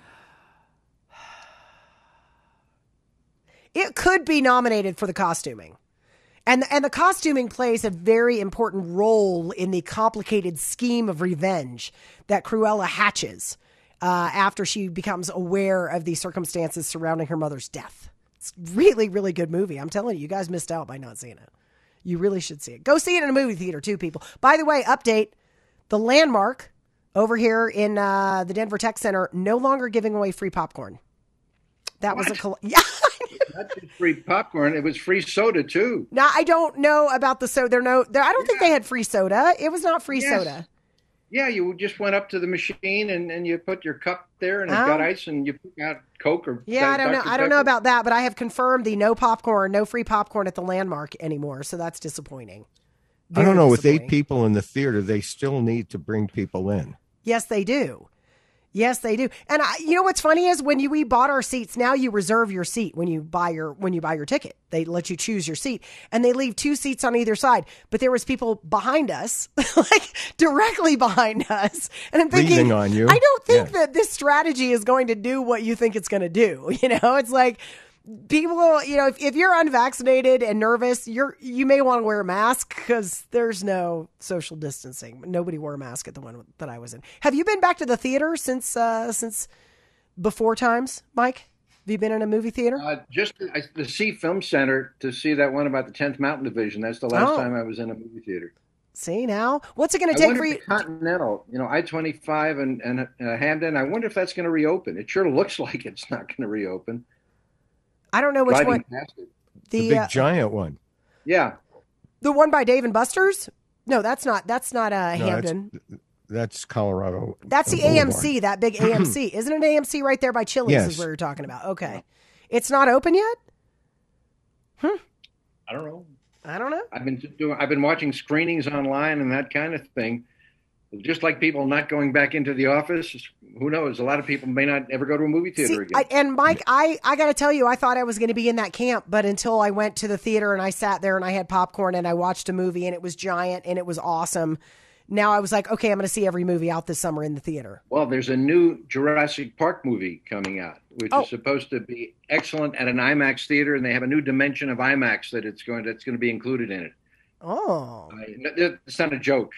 Speaker 3: It could be nominated for the costuming. And the costuming plays a very important role in the complicated scheme of revenge that Cruella hatches after she becomes aware of the circumstances surrounding her mother's death. It's really, really good movie. I'm telling you, you guys missed out by not seeing it. You really should see it. Go see it in a movie theater too, people. By the way, update, the Landmark over here in the Denver Tech Center no longer giving away free popcorn. That was yeah.
Speaker 9: Not just free popcorn, it was free soda too.
Speaker 3: Now, I don't know about the soda. I don't think they had free soda. It was not free soda.
Speaker 9: Yeah, you just went up to the machine and you put your cup there and it got ice and you put out Coke or
Speaker 3: I don't know. I don't know about that, but I have confirmed the no free popcorn at the Landmark anymore. So that's disappointing.
Speaker 5: I don't know. With 8 people in the theater, they still need to bring people in.
Speaker 3: Yes, they do. Yes, they do. And you know what's funny is when we bought our seats, now you reserve your seat when you buy your ticket. They let you choose your seat and they leave 2 seats on either side. But there was people behind us, like directly behind us. And I'm thinking,
Speaker 5: leaning on you.
Speaker 3: I don't think that this strategy is going to do what you think it's going to do. You know, it's like people, you know, if you're unvaccinated and nervous, you may want to wear a mask because there's no social distancing. Nobody wore a mask at the one that I was in. Have you been back to the theater since before times, Mike? Have you been in a movie theater?
Speaker 9: Just the C Film Center to see that one about the 10th Mountain Division. That's the last time I was in a movie theater.
Speaker 3: See now, what's it going to take for you?
Speaker 9: Continental, you know, I-25 and Hamden. I wonder if that's going to reopen. It sure looks like it's not going to reopen.
Speaker 3: I don't know which one.
Speaker 5: The big giant one.
Speaker 9: Yeah.
Speaker 3: The one by Dave and Buster's? No, that's not Hamden.
Speaker 5: That's Colorado.
Speaker 3: That's the
Speaker 5: Boulevard.
Speaker 3: AMC, that big AMC. Isn't it AMC right there by Chili's
Speaker 5: Yes.
Speaker 3: is where you're talking about? Okay. It's not open yet?
Speaker 9: I don't know.
Speaker 3: I don't know.
Speaker 9: I've been watching screenings online and that kind of thing. Just like people not going back into the office, who knows? A lot of people may not ever go to a movie theater again.
Speaker 3: And Mike, I got to tell you, I thought I was going to be in that camp, but until I went to the theater and I sat there and I had popcorn and I watched a movie and it was giant and it was awesome. Now I was like, okay, I'm going to see every movie out this summer in the theater.
Speaker 9: Well, there's a new Jurassic Park movie coming out, which is supposed to be excellent at an IMAX theater, and they have a new dimension of IMAX that's going to be included in it.
Speaker 3: Oh,
Speaker 9: it's not a joke.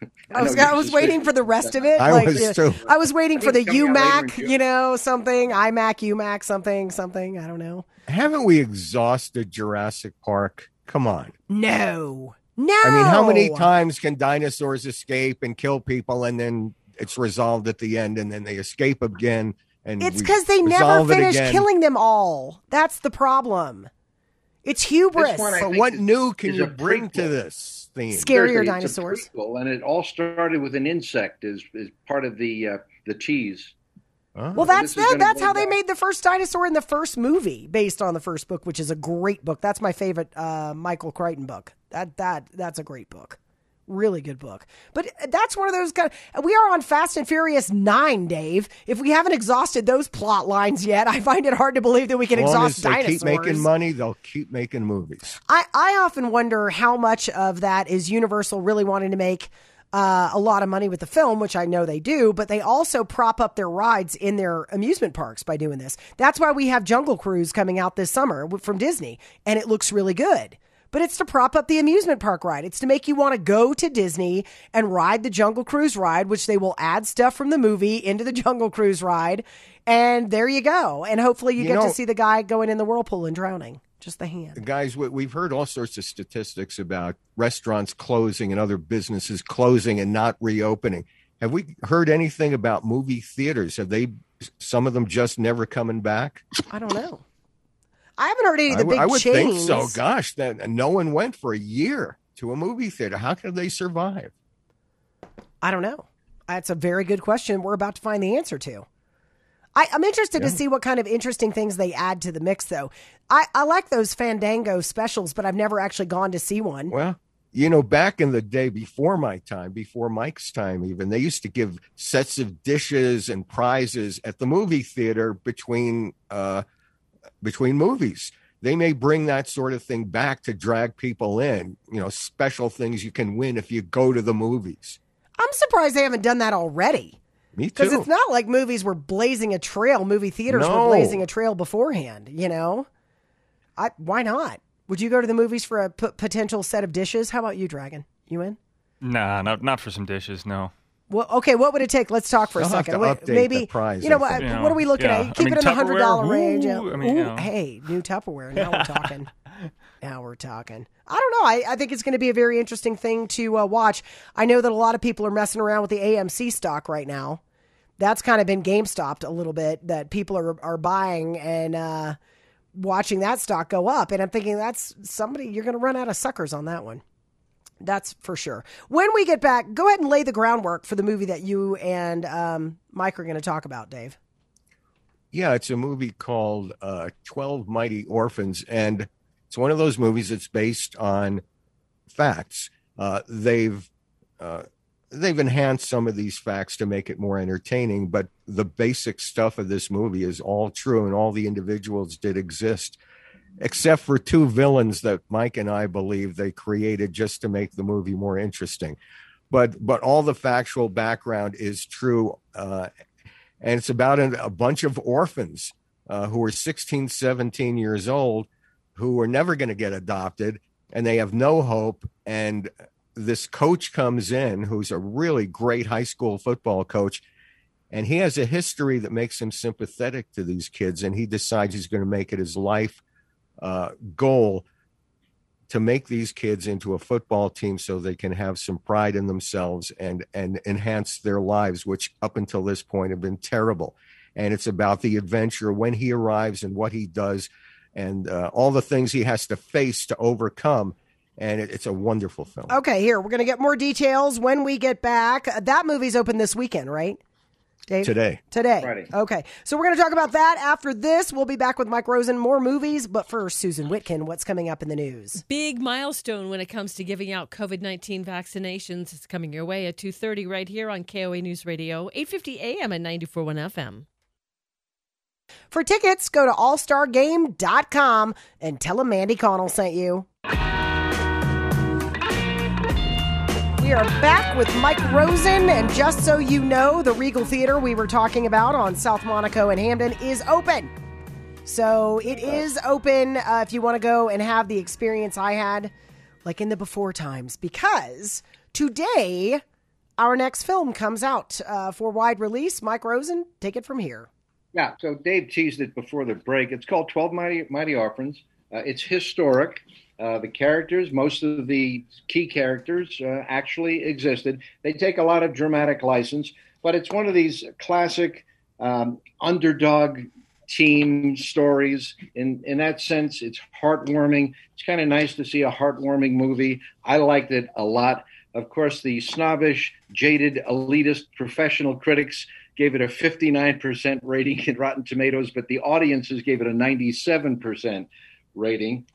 Speaker 3: I was waiting for the rest of it.
Speaker 5: I was too.
Speaker 3: I was waiting for the UMAC,
Speaker 9: June.
Speaker 3: something, UMAC, something. I don't know.
Speaker 5: Haven't we exhausted Jurassic Park? Come on.
Speaker 3: No.
Speaker 5: I mean, how many times can dinosaurs escape and kill people, and then it's resolved at the end, and then they escape again? And
Speaker 3: it's because they never finish killing them all. That's the problem. It's hubris.
Speaker 5: So what new can you bring to this theme?
Speaker 3: Scarier dinosaurs.
Speaker 9: It's a prequel, and it all started with an insect as part of the cheese.
Speaker 3: Oh. Well, that's how they made the first dinosaur in the first movie, based on the first book, which is a great book. That's my favorite Michael Crichton book. That's a great book. Really good book. But that's one of those we are on Fast and Furious 9, Dave. If we haven't exhausted those plot lines yet, I find it hard to believe that we can exhaust dinosaurs.
Speaker 5: As they keep making money, they'll keep making movies.
Speaker 3: I often wonder how much of that is Universal really wanting to make a lot of money with the film, which I know they do, but they also prop up their rides in their amusement parks by doing this. That's why we have Jungle Cruise coming out this summer from Disney, and it looks really good. But it's to prop up the amusement park ride. It's to make you want to go to Disney and ride the Jungle Cruise ride, which they will add stuff from the movie into the Jungle Cruise ride. And there you go. And hopefully you get to see the guy going in the whirlpool and drowning. Just the hand.
Speaker 5: Guys, we've heard all sorts of statistics about restaurants closing and other businesses closing and not reopening. Have we heard anything about movie theaters? Some of them just never coming back?
Speaker 3: I don't know. I haven't heard any of the big chains.
Speaker 5: I would think so. Gosh, that no one went for a year to a movie theater. How could they survive?
Speaker 3: I don't know. That's a very good question. We're about to find the answer to. I'm interested to see what kind of interesting things they add to the mix, though. I like those Fandango specials, but I've never actually gone to see one.
Speaker 5: Well, back in the day, before my time, before Mike's time even, they used to give sets of dishes and prizes at the movie theater between movies. They may bring that sort of thing back to drag people in, special things you can win if you go to the movies.
Speaker 3: I'm surprised they haven't done that already.
Speaker 5: Me too.
Speaker 3: Because it's not like movies were blazing a trail. Movie theaters were blazing a trail beforehand, Why not? Would you go to the movies for a potential set of dishes? How about you, Dragon? You in?
Speaker 4: Nah, not for some dishes, no.
Speaker 3: Well, okay, what would it take? Let's talk for a second.
Speaker 5: Maybe the prize,
Speaker 3: what are we looking at? Keep it in the $100 range. Hey, new Tupperware. Now we're talking. I don't know. I think it's going to be a very interesting thing to watch. I know that a lot of people are messing around with the AMC stock right now. That's kind of been GameStopped a little bit, that people are buying and watching that stock go up. And I'm thinking you're going to run out of suckers on that one. That's for sure. When we get back, go ahead and lay the groundwork for the movie that you and Mike are going to talk about, Dave.
Speaker 5: Yeah, it's a movie called 12 Mighty Orphans, and it's one of those movies that's based on facts. They've enhanced some of these facts to make it more entertaining, but the basic stuff of this movie is all true, and all the individuals did exist, except for two villains that Mike and I believe they created just to make the movie more interesting. But all the factual background is true, and it's about a bunch of orphans who are 16, 17 years old, who are never going to get adopted, and they have no hope. And this coach comes in, who's a really great high school football coach, and he has a history that makes him sympathetic to these kids, and he decides he's going to make it his life goal to make these kids into a football team so they can have some pride in themselves and enhance their lives, which up until this point have been terrible. And it's about the adventure when he arrives and what he does and all the things he has to face to overcome. and it's a wonderful film.
Speaker 3: Okay, here, we're going to get more details when we get back. That movie's open this weekend, right, Dave?
Speaker 5: Today.
Speaker 9: Friday.
Speaker 3: Okay, so we're going to talk about that after this. We'll be back with Mike Rosen, more movies. But first, Susan Whitkin, what's coming up in the news?
Speaker 7: Big milestone when it comes to giving out COVID-19 vaccinations. It's coming your way at 2:30 right here on KOA News Radio, 850 AM and 94.1 FM.
Speaker 3: For tickets, go to allstargame.com and tell them Mandy Connell sent you. We are back with Mike Rosen, and just so you know, the Regal Theater we were talking about on South Monaco and Hamden is open. So it is open if you want to go and have the experience I had, like in the before times, because today our next film comes out for wide release. Mike Rosen, take it from here.
Speaker 9: Yeah, so Dave teased it before the break. It's called 12 Mighty Orphans. It's historic. The characters, most of the key characters actually existed. They take a lot of dramatic license, but it's one of these classic underdog team stories. In that sense, it's heartwarming. It's kind of nice to see a heartwarming movie. I liked it a lot. Of course, the snobbish, jaded, elitist professional critics gave it a 59% rating in Rotten Tomatoes, but the audiences gave it a 97% rating.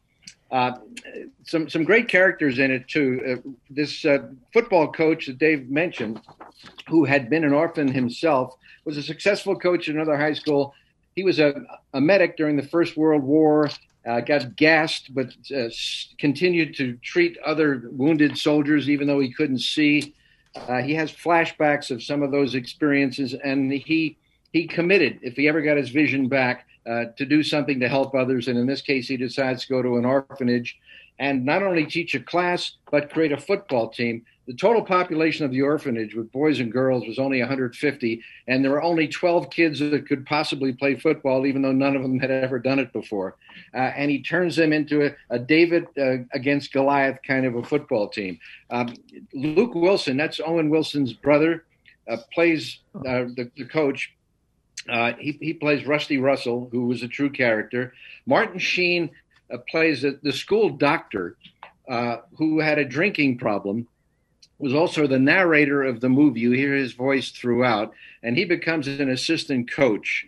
Speaker 9: Some great characters in it too. This football coach that Dave mentioned, who had been an orphan himself, was a successful coach at another high school. He was a medic during the First World War, got gassed, but continued to treat other wounded soldiers even though he couldn't see. He has flashbacks of some of those experiences, and he committed, if he ever got his vision back, to do something to help others. And in this case, he decides to go to an orphanage and not only teach a class, but create a football team. The total population of the orphanage with boys and girls was only 150, and there were only 12 kids that could possibly play football, even though none of them had ever done it before. And he turns them into a David against Goliath kind of a football team. Luke Wilson, that's Owen Wilson's brother, plays the coach. He plays Rusty Russell, who was a true character. Martin Sheen plays the school doctor who had a drinking problem, was also the narrator of the movie. You hear his voice throughout, and he becomes an assistant coach.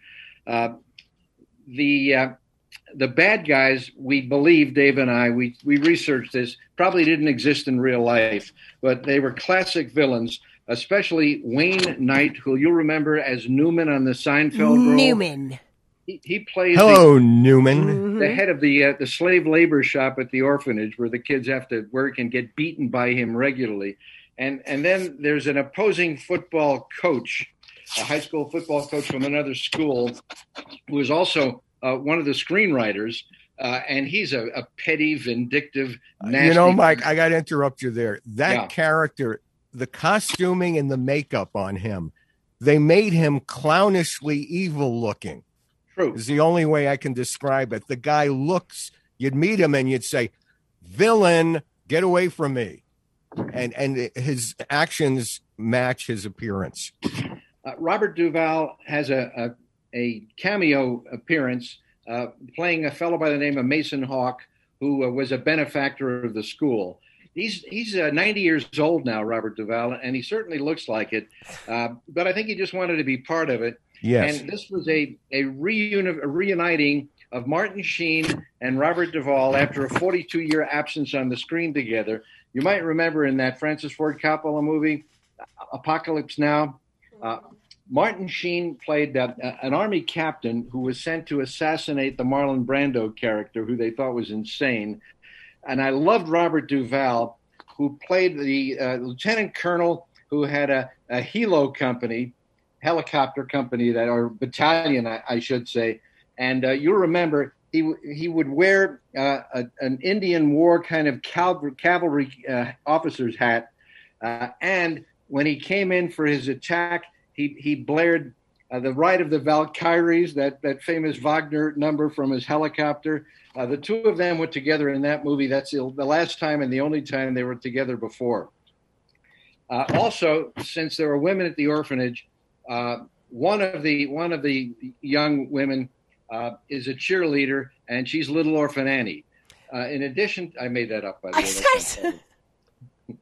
Speaker 9: The bad guys, we believe, Dave and I, we researched this, probably didn't exist in real life, but they were classic villains, especially Wayne Knight, who you'll remember as Newman on the Seinfeld role.
Speaker 3: Newman.
Speaker 9: He plays
Speaker 5: Newman.
Speaker 9: the head of the slave labor shop at the orphanage where the kids have to work and get beaten by him regularly. And then there's an opposing football coach, a high school football coach from another school, who is also one of the screenwriters. And he's a petty, vindictive, nasty.
Speaker 5: Mike, I got to interrupt you there. That character, the costuming and the makeup on him, they made him clownishly evil looking.
Speaker 9: True.
Speaker 5: Is the only way I can describe it. The guy looks, you'd meet him and you'd say, villain, get away from me. And his actions match his appearance.
Speaker 9: Robert Duvall has a cameo appearance playing a fellow by the name of Mason Hawk, who was a benefactor of the school. He's 90 years old now, Robert Duvall, and he certainly looks like it. But I think he just wanted to be part of it.
Speaker 5: Yes.
Speaker 9: And this was a reuniting of Martin Sheen and Robert Duvall after a 42-year absence on the screen together. You might remember in that Francis Ford Coppola movie, Apocalypse Now, Martin Sheen played an army captain who was sent to assassinate the Marlon Brando character, who they thought was insane. And I loved Robert Duvall, who played the lieutenant colonel who had a helo company, helicopter company, or battalion, I should say. And you'll remember he would wear an Indian war kind of cavalry officer's hat. And when he came in for his attack, he blared the Ride of the Valkyries, that famous Wagner number from his helicopter. The two of them were together in that movie. That's the last time and the only time they were together before. Also, since there were women at the orphanage, one of the young women is a cheerleader, and she's Little Orphan Annie. In addition, I made that up, by the way.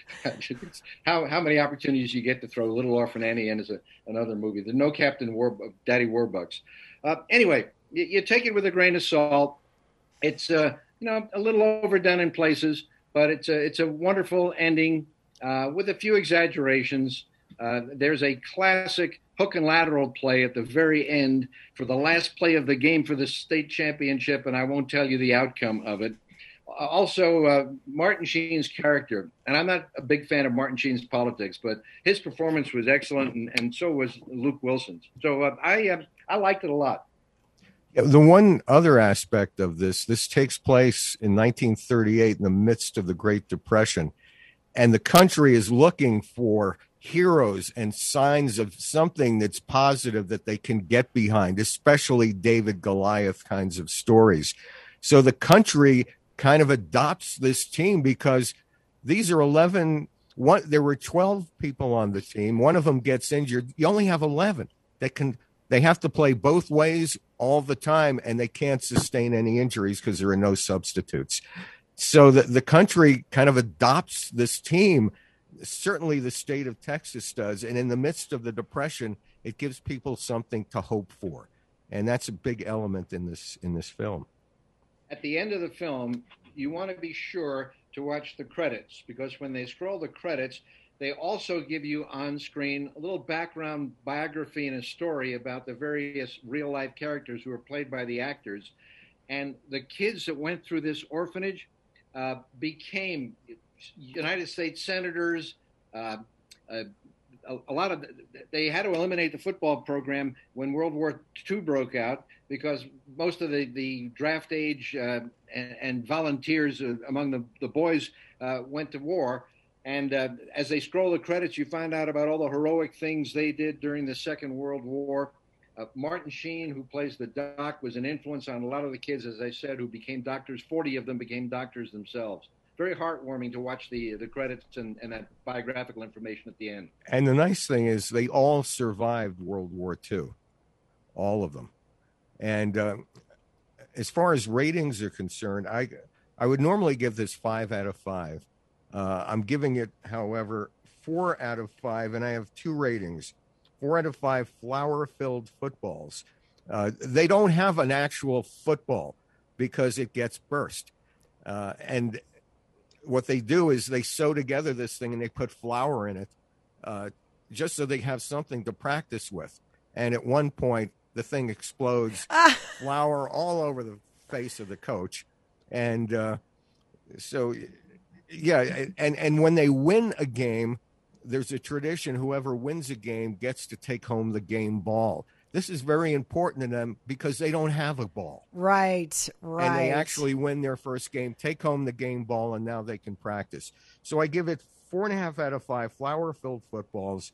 Speaker 9: How many opportunities you get to throw Little Orphan Annie in as another movie. There's no Daddy Warbucks. Anyway, you take it with a grain of salt. It's a little overdone in places, but it's a wonderful ending with a few exaggerations. There's a classic hook and lateral play at the very end for the last play of the game for the state championship, and I won't tell you the outcome of it. Also, Martin Sheen's character, and I'm not a big fan of Martin Sheen's politics, but his performance was excellent, and so was Luke Wilson's. So I liked it a lot.
Speaker 5: The one other aspect of this takes place in 1938 in the midst of the Great Depression, and the country is looking for heroes and signs of something that's positive that they can get behind, especially David Goliath kinds of stories. So the country kind of adopts this team because these are 11. There were 12 people on the team. One of them gets injured. You only have 11 they have to play both ways all the time, and they can't sustain any injuries because there are no substitutes. So the country kind of adopts this team. Certainly the state of Texas does. And in the midst of the Depression, it gives people something to hope for. And that's a big element in this film.
Speaker 9: At the end of the film, you want to be sure to watch the credits, because when they scroll the credits, they also give you on screen a little background biography and a story about the various real life characters who are played by the actors. And the kids that went through this orphanage became United States senators. A lot of they had to eliminate the football program when World War II broke out, because most of the draft age and volunteers among the boys went to war. And as they scroll the credits, you find out about all the heroic things they did during the Second World War. Martin Sheen, who plays the doc, was an influence on a lot of the kids, as I said, who became doctors. 40 of them became doctors themselves. Very heartwarming to watch the credits and that biographical information at the end.
Speaker 5: And the nice thing is they all survived World War II, all of them. And as far as ratings are concerned, I would normally give this 5 out of 5. I'm giving it, however, 4 out of 5, and I have 2 ratings. 4 out of 5 flower-filled footballs. They don't have an actual football because it gets burst. And what they do is they sew together this thing and they put flour in it just so they have something to practice with. And at one point, the thing explodes, flour all over the face of the coach. And so... Yeah, and when they win a game, there's a tradition, whoever wins a game gets to take home the game ball. This is very important to them because they don't have a ball.
Speaker 3: Right.
Speaker 5: And they actually win their first game, take home the game ball, and now they can practice. So I give it 4.5 out of 5 flower-filled footballs.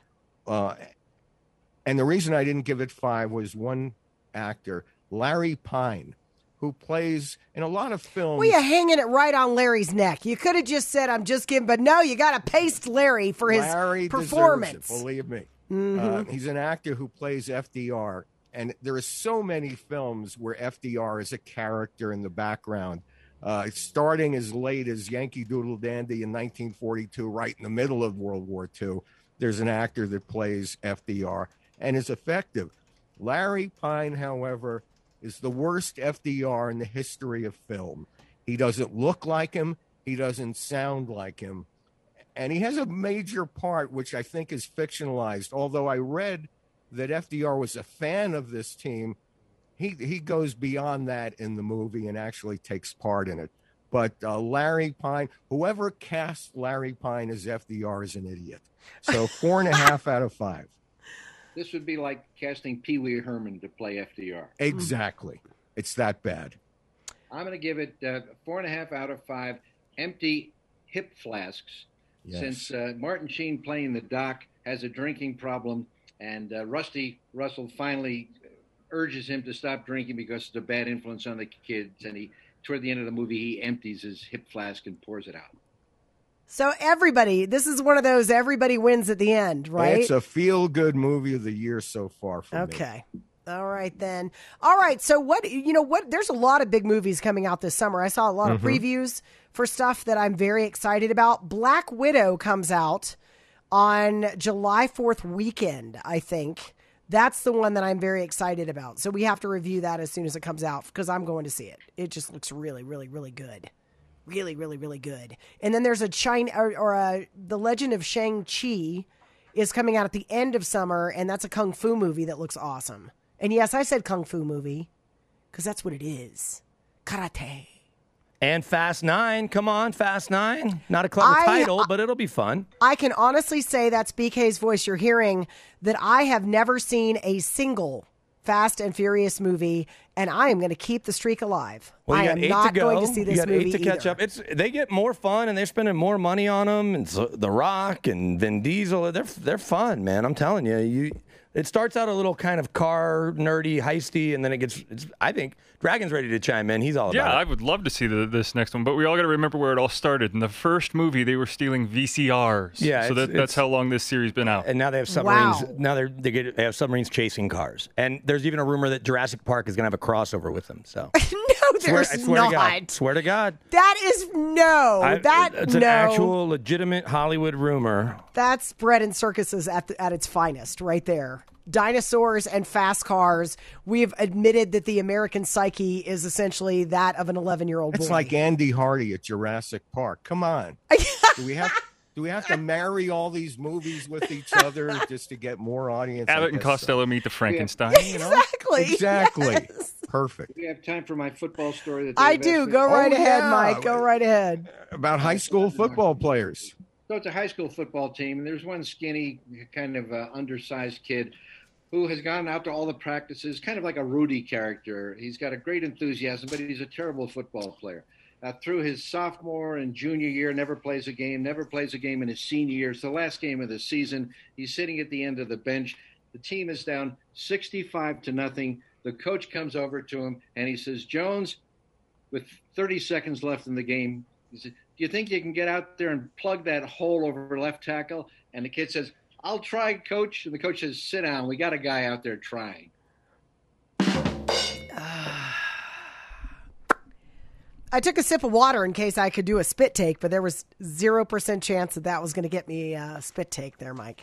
Speaker 5: And the reason I didn't give it 5 was one actor, Larry Pine, who plays in a lot of films.
Speaker 3: Well, you're hanging it right on Larry's neck. You could have just said, I'm just kidding, but no, you got to paste Larry for his performance.
Speaker 5: It, believe me.
Speaker 3: Mm-hmm.
Speaker 5: He's an actor who plays FDR, and there are so many films where FDR is a character in the background. Starting as late as Yankee Doodle Dandy in 1942, right in the middle of World War II, there's an actor that plays FDR and is effective. Larry Pine, however, is the worst FDR in the history of film. He doesn't look like him. He doesn't sound like him. And he has a major part, which I think is fictionalized. Although I read that FDR was a fan of this team, he goes beyond that in the movie and actually takes part in it. But Larry Pine, whoever cast Larry Pine as FDR is an idiot. So 4.5 out of 5.
Speaker 9: This would be like casting Pee Wee Herman to play FDR.
Speaker 5: Exactly. It's that bad.
Speaker 9: I'm going to give it 4.5 out of 5 empty hip flasks. Yes. Since Martin Sheen playing the doc has a drinking problem, and Rusty Russell finally urges him to stop drinking because it's a bad influence on the kids. And toward the end of the movie, he empties his hip flask and pours it out.
Speaker 3: So this is one of those everybody wins at the end, right?
Speaker 5: It's a feel-good movie of the year so far for me.
Speaker 3: Okay. All right, then. All right, so what, there's a lot of big movies coming out this summer. I saw a lot of previews for stuff that I'm very excited about. Black Widow comes out on July 4th weekend, I think. That's the one that I'm very excited about. So we have to review that as soon as it comes out because I'm going to see it. It just looks really, really, really good. Really, really, really good. And then there's The Legend of Shang-Chi is coming out at the end of summer, and that's a kung fu movie that looks awesome. And yes, I said kung fu movie because that's what it is. Karate.
Speaker 10: And Fast 9. Come on, Fast 9. Not a clever title, but it'll be fun.
Speaker 3: I can honestly say that's BK's voice you're hearing, that I have never seen a single Fast and Furious movie, and I am going to keep the streak alive.
Speaker 10: Well,
Speaker 3: I am not going to see this movie
Speaker 10: to catch
Speaker 3: either.
Speaker 10: up. They get more fun, and they're spending more money on them. And so The Rock and Vin Diesel, they're fun, man. I'm telling you. It starts out a little kind of car nerdy, heisty, and then I think Dragon's ready to chime in. He's all about it.
Speaker 4: Yeah, I would love to see this next one, but we all got to remember where it all started. In the first movie, they were stealing VCRs.
Speaker 10: Yeah,
Speaker 4: so that's how long this series been out.
Speaker 10: And now they have submarines.
Speaker 3: Wow.
Speaker 10: Now they have submarines chasing cars, and there's even a rumor that Jurassic Park is going to have a crossover with them. So
Speaker 3: no, there's not.
Speaker 10: Swear to God.
Speaker 3: That is
Speaker 10: It's an actual legitimate Hollywood rumor.
Speaker 3: That's bread and circuses at its finest, right there. Dinosaurs and fast cars. We've admitted that the American psyche is essentially that of an 11-year-old boy.
Speaker 5: It's like Andy Hardy at Jurassic Park. Come on. Do we have to marry all these movies with each other just to get more audience?
Speaker 4: Abbott and Costello meet the Frankenstein.
Speaker 3: Exactly.
Speaker 5: Exactly.
Speaker 3: Yes.
Speaker 5: Perfect.
Speaker 9: We have time for my football story.
Speaker 3: I do. Go right ahead, Mike. Go right ahead.
Speaker 5: About high school football players.
Speaker 9: So it's a high school football team, and there's one skinny, kind of undersized kid who has gone out to all the practices, kind of like a Rudy character. He's got a great enthusiasm, but he's a terrible football player. Through his sophomore and junior year, never plays a game in his senior year. It's the last game of the season. He's sitting at the end of the bench. The team is down 65-0. The coach comes over to him, and he says, Jones, with 30 seconds left in the game, he said, do you think you can get out there and plug that hole over left tackle? And the kid says, I'll try, coach. And the coach says, sit down. We got a guy out there trying.
Speaker 3: I took a sip of water in case I could do a spit take, but there was 0% chance that was going to get me a spit take there, Mike.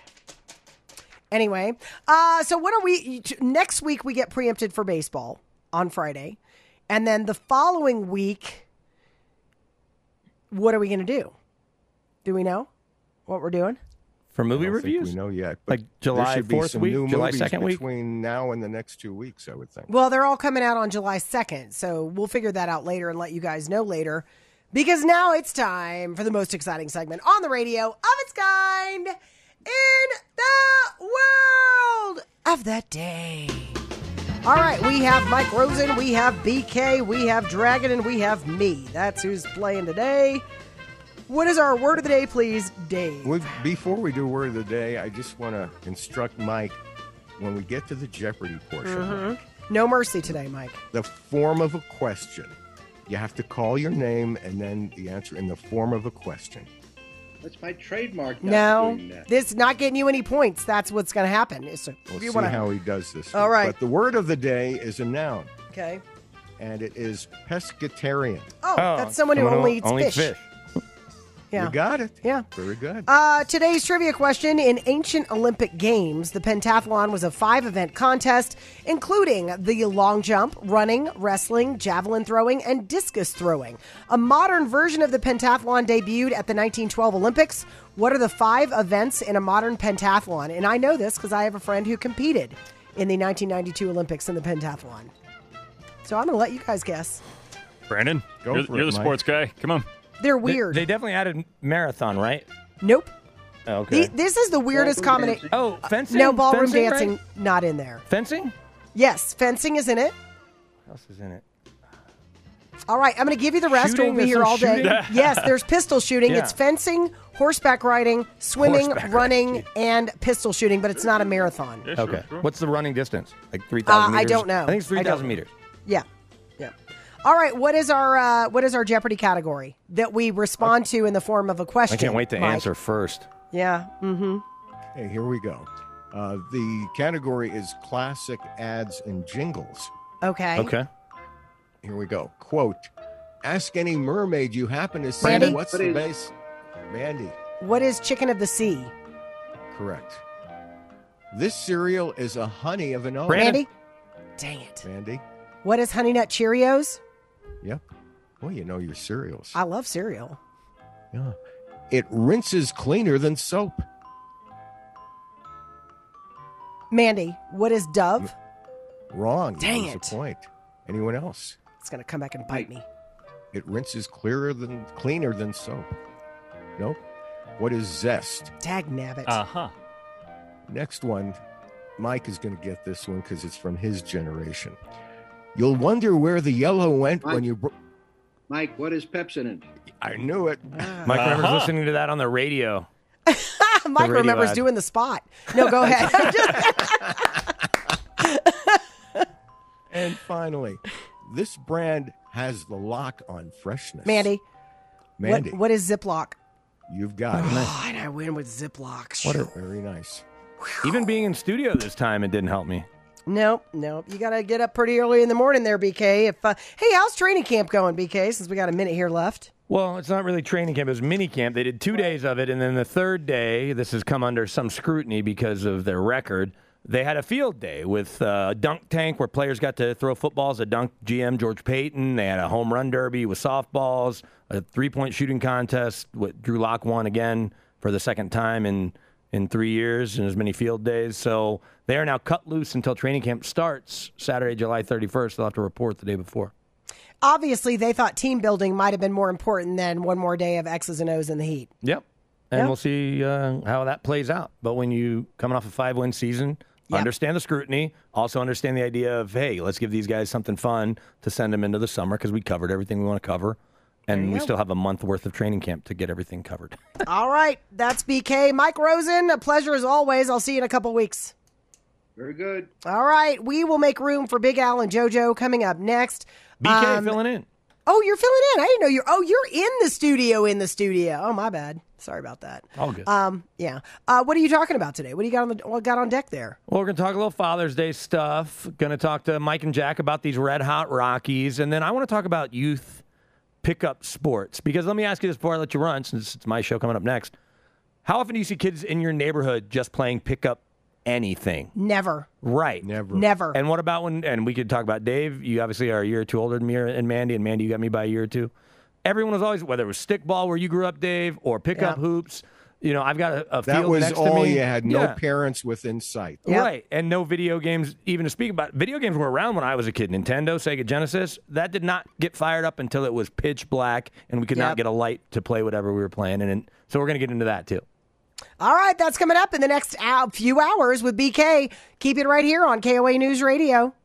Speaker 3: Anyway, so what are we – next week we get preempted for baseball on Friday. And then the following week, what are we going to do? Do we know what we're doing?
Speaker 10: For movie reviews?
Speaker 5: I don't think we know yet.
Speaker 10: Like July 4th week, July 2nd week?
Speaker 5: Between now and the next 2 weeks, I would think.
Speaker 3: Well, they're all coming out on July 2nd, so we'll figure that out later and let you guys know later. Because now it's time for the most exciting segment on the radio of its kind in the world of that day. All right, we have Mike Rosen, we have BK, we have Dragon, and we have me. That's who's playing today. What is our word of the day, please, Dave?
Speaker 5: Before we do word of the day, I just want to instruct Mike, when we get to the Jeopardy portion, Mike,
Speaker 3: no mercy today, Mike.
Speaker 5: The form of a question. You have to call your name and then the answer in the form of a question.
Speaker 9: That's my trademark.
Speaker 3: No, this is not getting you any points. That's what's going to happen.
Speaker 5: We'll see how he does this.
Speaker 3: All right.
Speaker 5: But the word of the day is a noun.
Speaker 3: Okay.
Speaker 5: And it is pescatarian.
Speaker 3: Oh, that's someone who only eats fish. Yeah.
Speaker 5: You got it.
Speaker 3: Yeah.
Speaker 5: Very good.
Speaker 3: Today's trivia question. In ancient Olympic Games, the pentathlon was a 5-event contest, including the long jump, running, wrestling, javelin throwing, and discus throwing. A modern version of the pentathlon debuted at the 1912 Olympics. What are the 5 events in a modern pentathlon? And I know this because I have a friend who competed in the 1992 Olympics in the pentathlon. So I'm going to let you guys guess.
Speaker 4: Brandon, you're the sports guy. Come on.
Speaker 3: They're weird.
Speaker 10: They definitely added marathon, right?
Speaker 3: Nope.
Speaker 10: Okay.
Speaker 3: This is the weirdest combination.
Speaker 10: Oh, fencing?
Speaker 3: No, ballroom
Speaker 10: fencing,
Speaker 3: dancing,
Speaker 10: right?
Speaker 3: not in there.
Speaker 10: Fencing?
Speaker 3: Yes, fencing is in it.
Speaker 10: What else is in it?
Speaker 3: All right, I'm going to give you the rest.
Speaker 10: Shooting?
Speaker 3: We'll be here all day. Yes, there's pistol shooting.
Speaker 10: Yeah.
Speaker 3: It's fencing, horseback riding, swimming, running, and pistol shooting, but it's not a marathon.
Speaker 4: Yeah,
Speaker 10: Okay.
Speaker 4: Sure.
Speaker 10: What's the running distance? Like 3,000 meters?
Speaker 3: I don't know.
Speaker 10: I think it's 3,000 meters.
Speaker 3: Yeah. All right, what is our Jeopardy category that we respond to in the form of a question?
Speaker 10: I can't wait to
Speaker 3: Mike?
Speaker 10: answer first.
Speaker 3: Yeah. Mm-hmm.
Speaker 5: Hey, here we go. The category is classic ads and jingles.
Speaker 3: Okay.
Speaker 10: Okay.
Speaker 5: Here we go. Quote, ask any mermaid you happen to see.
Speaker 3: Mandy?
Speaker 5: What's the base? Mandy.
Speaker 3: What is Chicken of the Sea?
Speaker 5: Correct. This cereal is a honey of an oak.
Speaker 3: Mandy? Dang it.
Speaker 5: Mandy.
Speaker 3: What is Honey Nut Cheerios?
Speaker 5: Yep. Well, you know your cereals.
Speaker 3: I love cereal.
Speaker 5: Yeah. It rinses cleaner than soap.
Speaker 3: Mandy, what is Dove?
Speaker 5: Wrong.
Speaker 3: Dang
Speaker 5: That
Speaker 3: it.
Speaker 5: was a point. Anyone else?
Speaker 3: It's going to come back and bite me.
Speaker 5: It rinses cleaner than soap. Nope. What is zest?
Speaker 3: Dagnabbit.
Speaker 4: Uh-huh.
Speaker 5: Next one, Mike is going to get this one because it's from his generation. You'll wonder where the yellow went when you...
Speaker 9: Mike, what is Pepsodent?
Speaker 5: I knew it.
Speaker 10: Mike remembers listening to that on the radio.
Speaker 3: Mike
Speaker 10: radio
Speaker 3: remembers
Speaker 10: ad.
Speaker 3: doing the spot. No, go ahead.
Speaker 5: And finally, this brand has the lock on freshness.
Speaker 3: Mandy.
Speaker 5: Mandy.
Speaker 3: What is Ziploc?
Speaker 5: You've got it.
Speaker 3: Oh, and I win with Ziploc.
Speaker 5: Very nice.
Speaker 10: Even being in studio this time, it didn't help me.
Speaker 3: Nope. You got to get up pretty early in the morning there, BK. Hey, how's training camp going, BK, since we got a minute here left?
Speaker 10: Well, it's not really training camp. It was mini camp. They did 2 days of it, and then the third day, this has come under some scrutiny because of their record, they had a field day with a dunk tank where players got to throw footballs, a dunk GM, George Payton. They had a home run derby with softballs, a three-point shooting contest. Drew Lock won again for the second time in 3 years and as many field days. So they are now cut loose until training camp starts Saturday, July 31st. They'll have to report the day before.
Speaker 3: Obviously, they thought team building might have been more important than one more day of X's and O's in the heat.
Speaker 10: Yep. And
Speaker 3: Yep.
Speaker 10: we'll see how that plays out. But when you coming off a 5-win season, understand the scrutiny. Also understand the idea of, hey, let's give these guys something fun to send them into the summer because we covered everything we want to cover. And we still have a month worth of training camp to get everything covered.
Speaker 3: All right. That's BK. Mike Rosen, a pleasure as always. I'll see you in a couple weeks.
Speaker 9: Very good.
Speaker 3: All right. We will make room for Big Al and JoJo coming up next.
Speaker 10: BK filling in.
Speaker 3: Oh, you're filling in. I didn't know you're in the studio. Oh, my bad. Sorry about that.
Speaker 10: All good.
Speaker 3: Yeah. What are you talking about today? What do you got on deck there?
Speaker 10: Well, we're going to talk a little Father's Day stuff. Going to talk to Mike and Jack about these Red Hot Rockies. And then I want to talk about youth pickup sports. Because let me ask you this before I let you run, since it's my show coming up next. How often do you see kids in your neighborhood just playing pickup anything?
Speaker 3: Never.
Speaker 10: Right.
Speaker 3: Never.
Speaker 10: And what about and we could talk about Dave. You obviously are a year or two older than me and Mandy. And Mandy, you got me by a year or two. Everyone was always, whether it was stickball where you grew up, Dave, or pickup hoops. You know, I've got a
Speaker 5: that
Speaker 10: field
Speaker 5: was
Speaker 10: next
Speaker 5: all
Speaker 10: to me.
Speaker 5: you had. No parents within sight.
Speaker 10: Right. And no video games even to speak about. Video games were around when I was a kid. Nintendo, Sega Genesis. That did not get fired up until it was pitch black and we could not get a light to play whatever we were playing. And so we're going to get into that too.
Speaker 3: All right. That's coming up in the next few hours with BK. Keep it right here on KOA News Radio.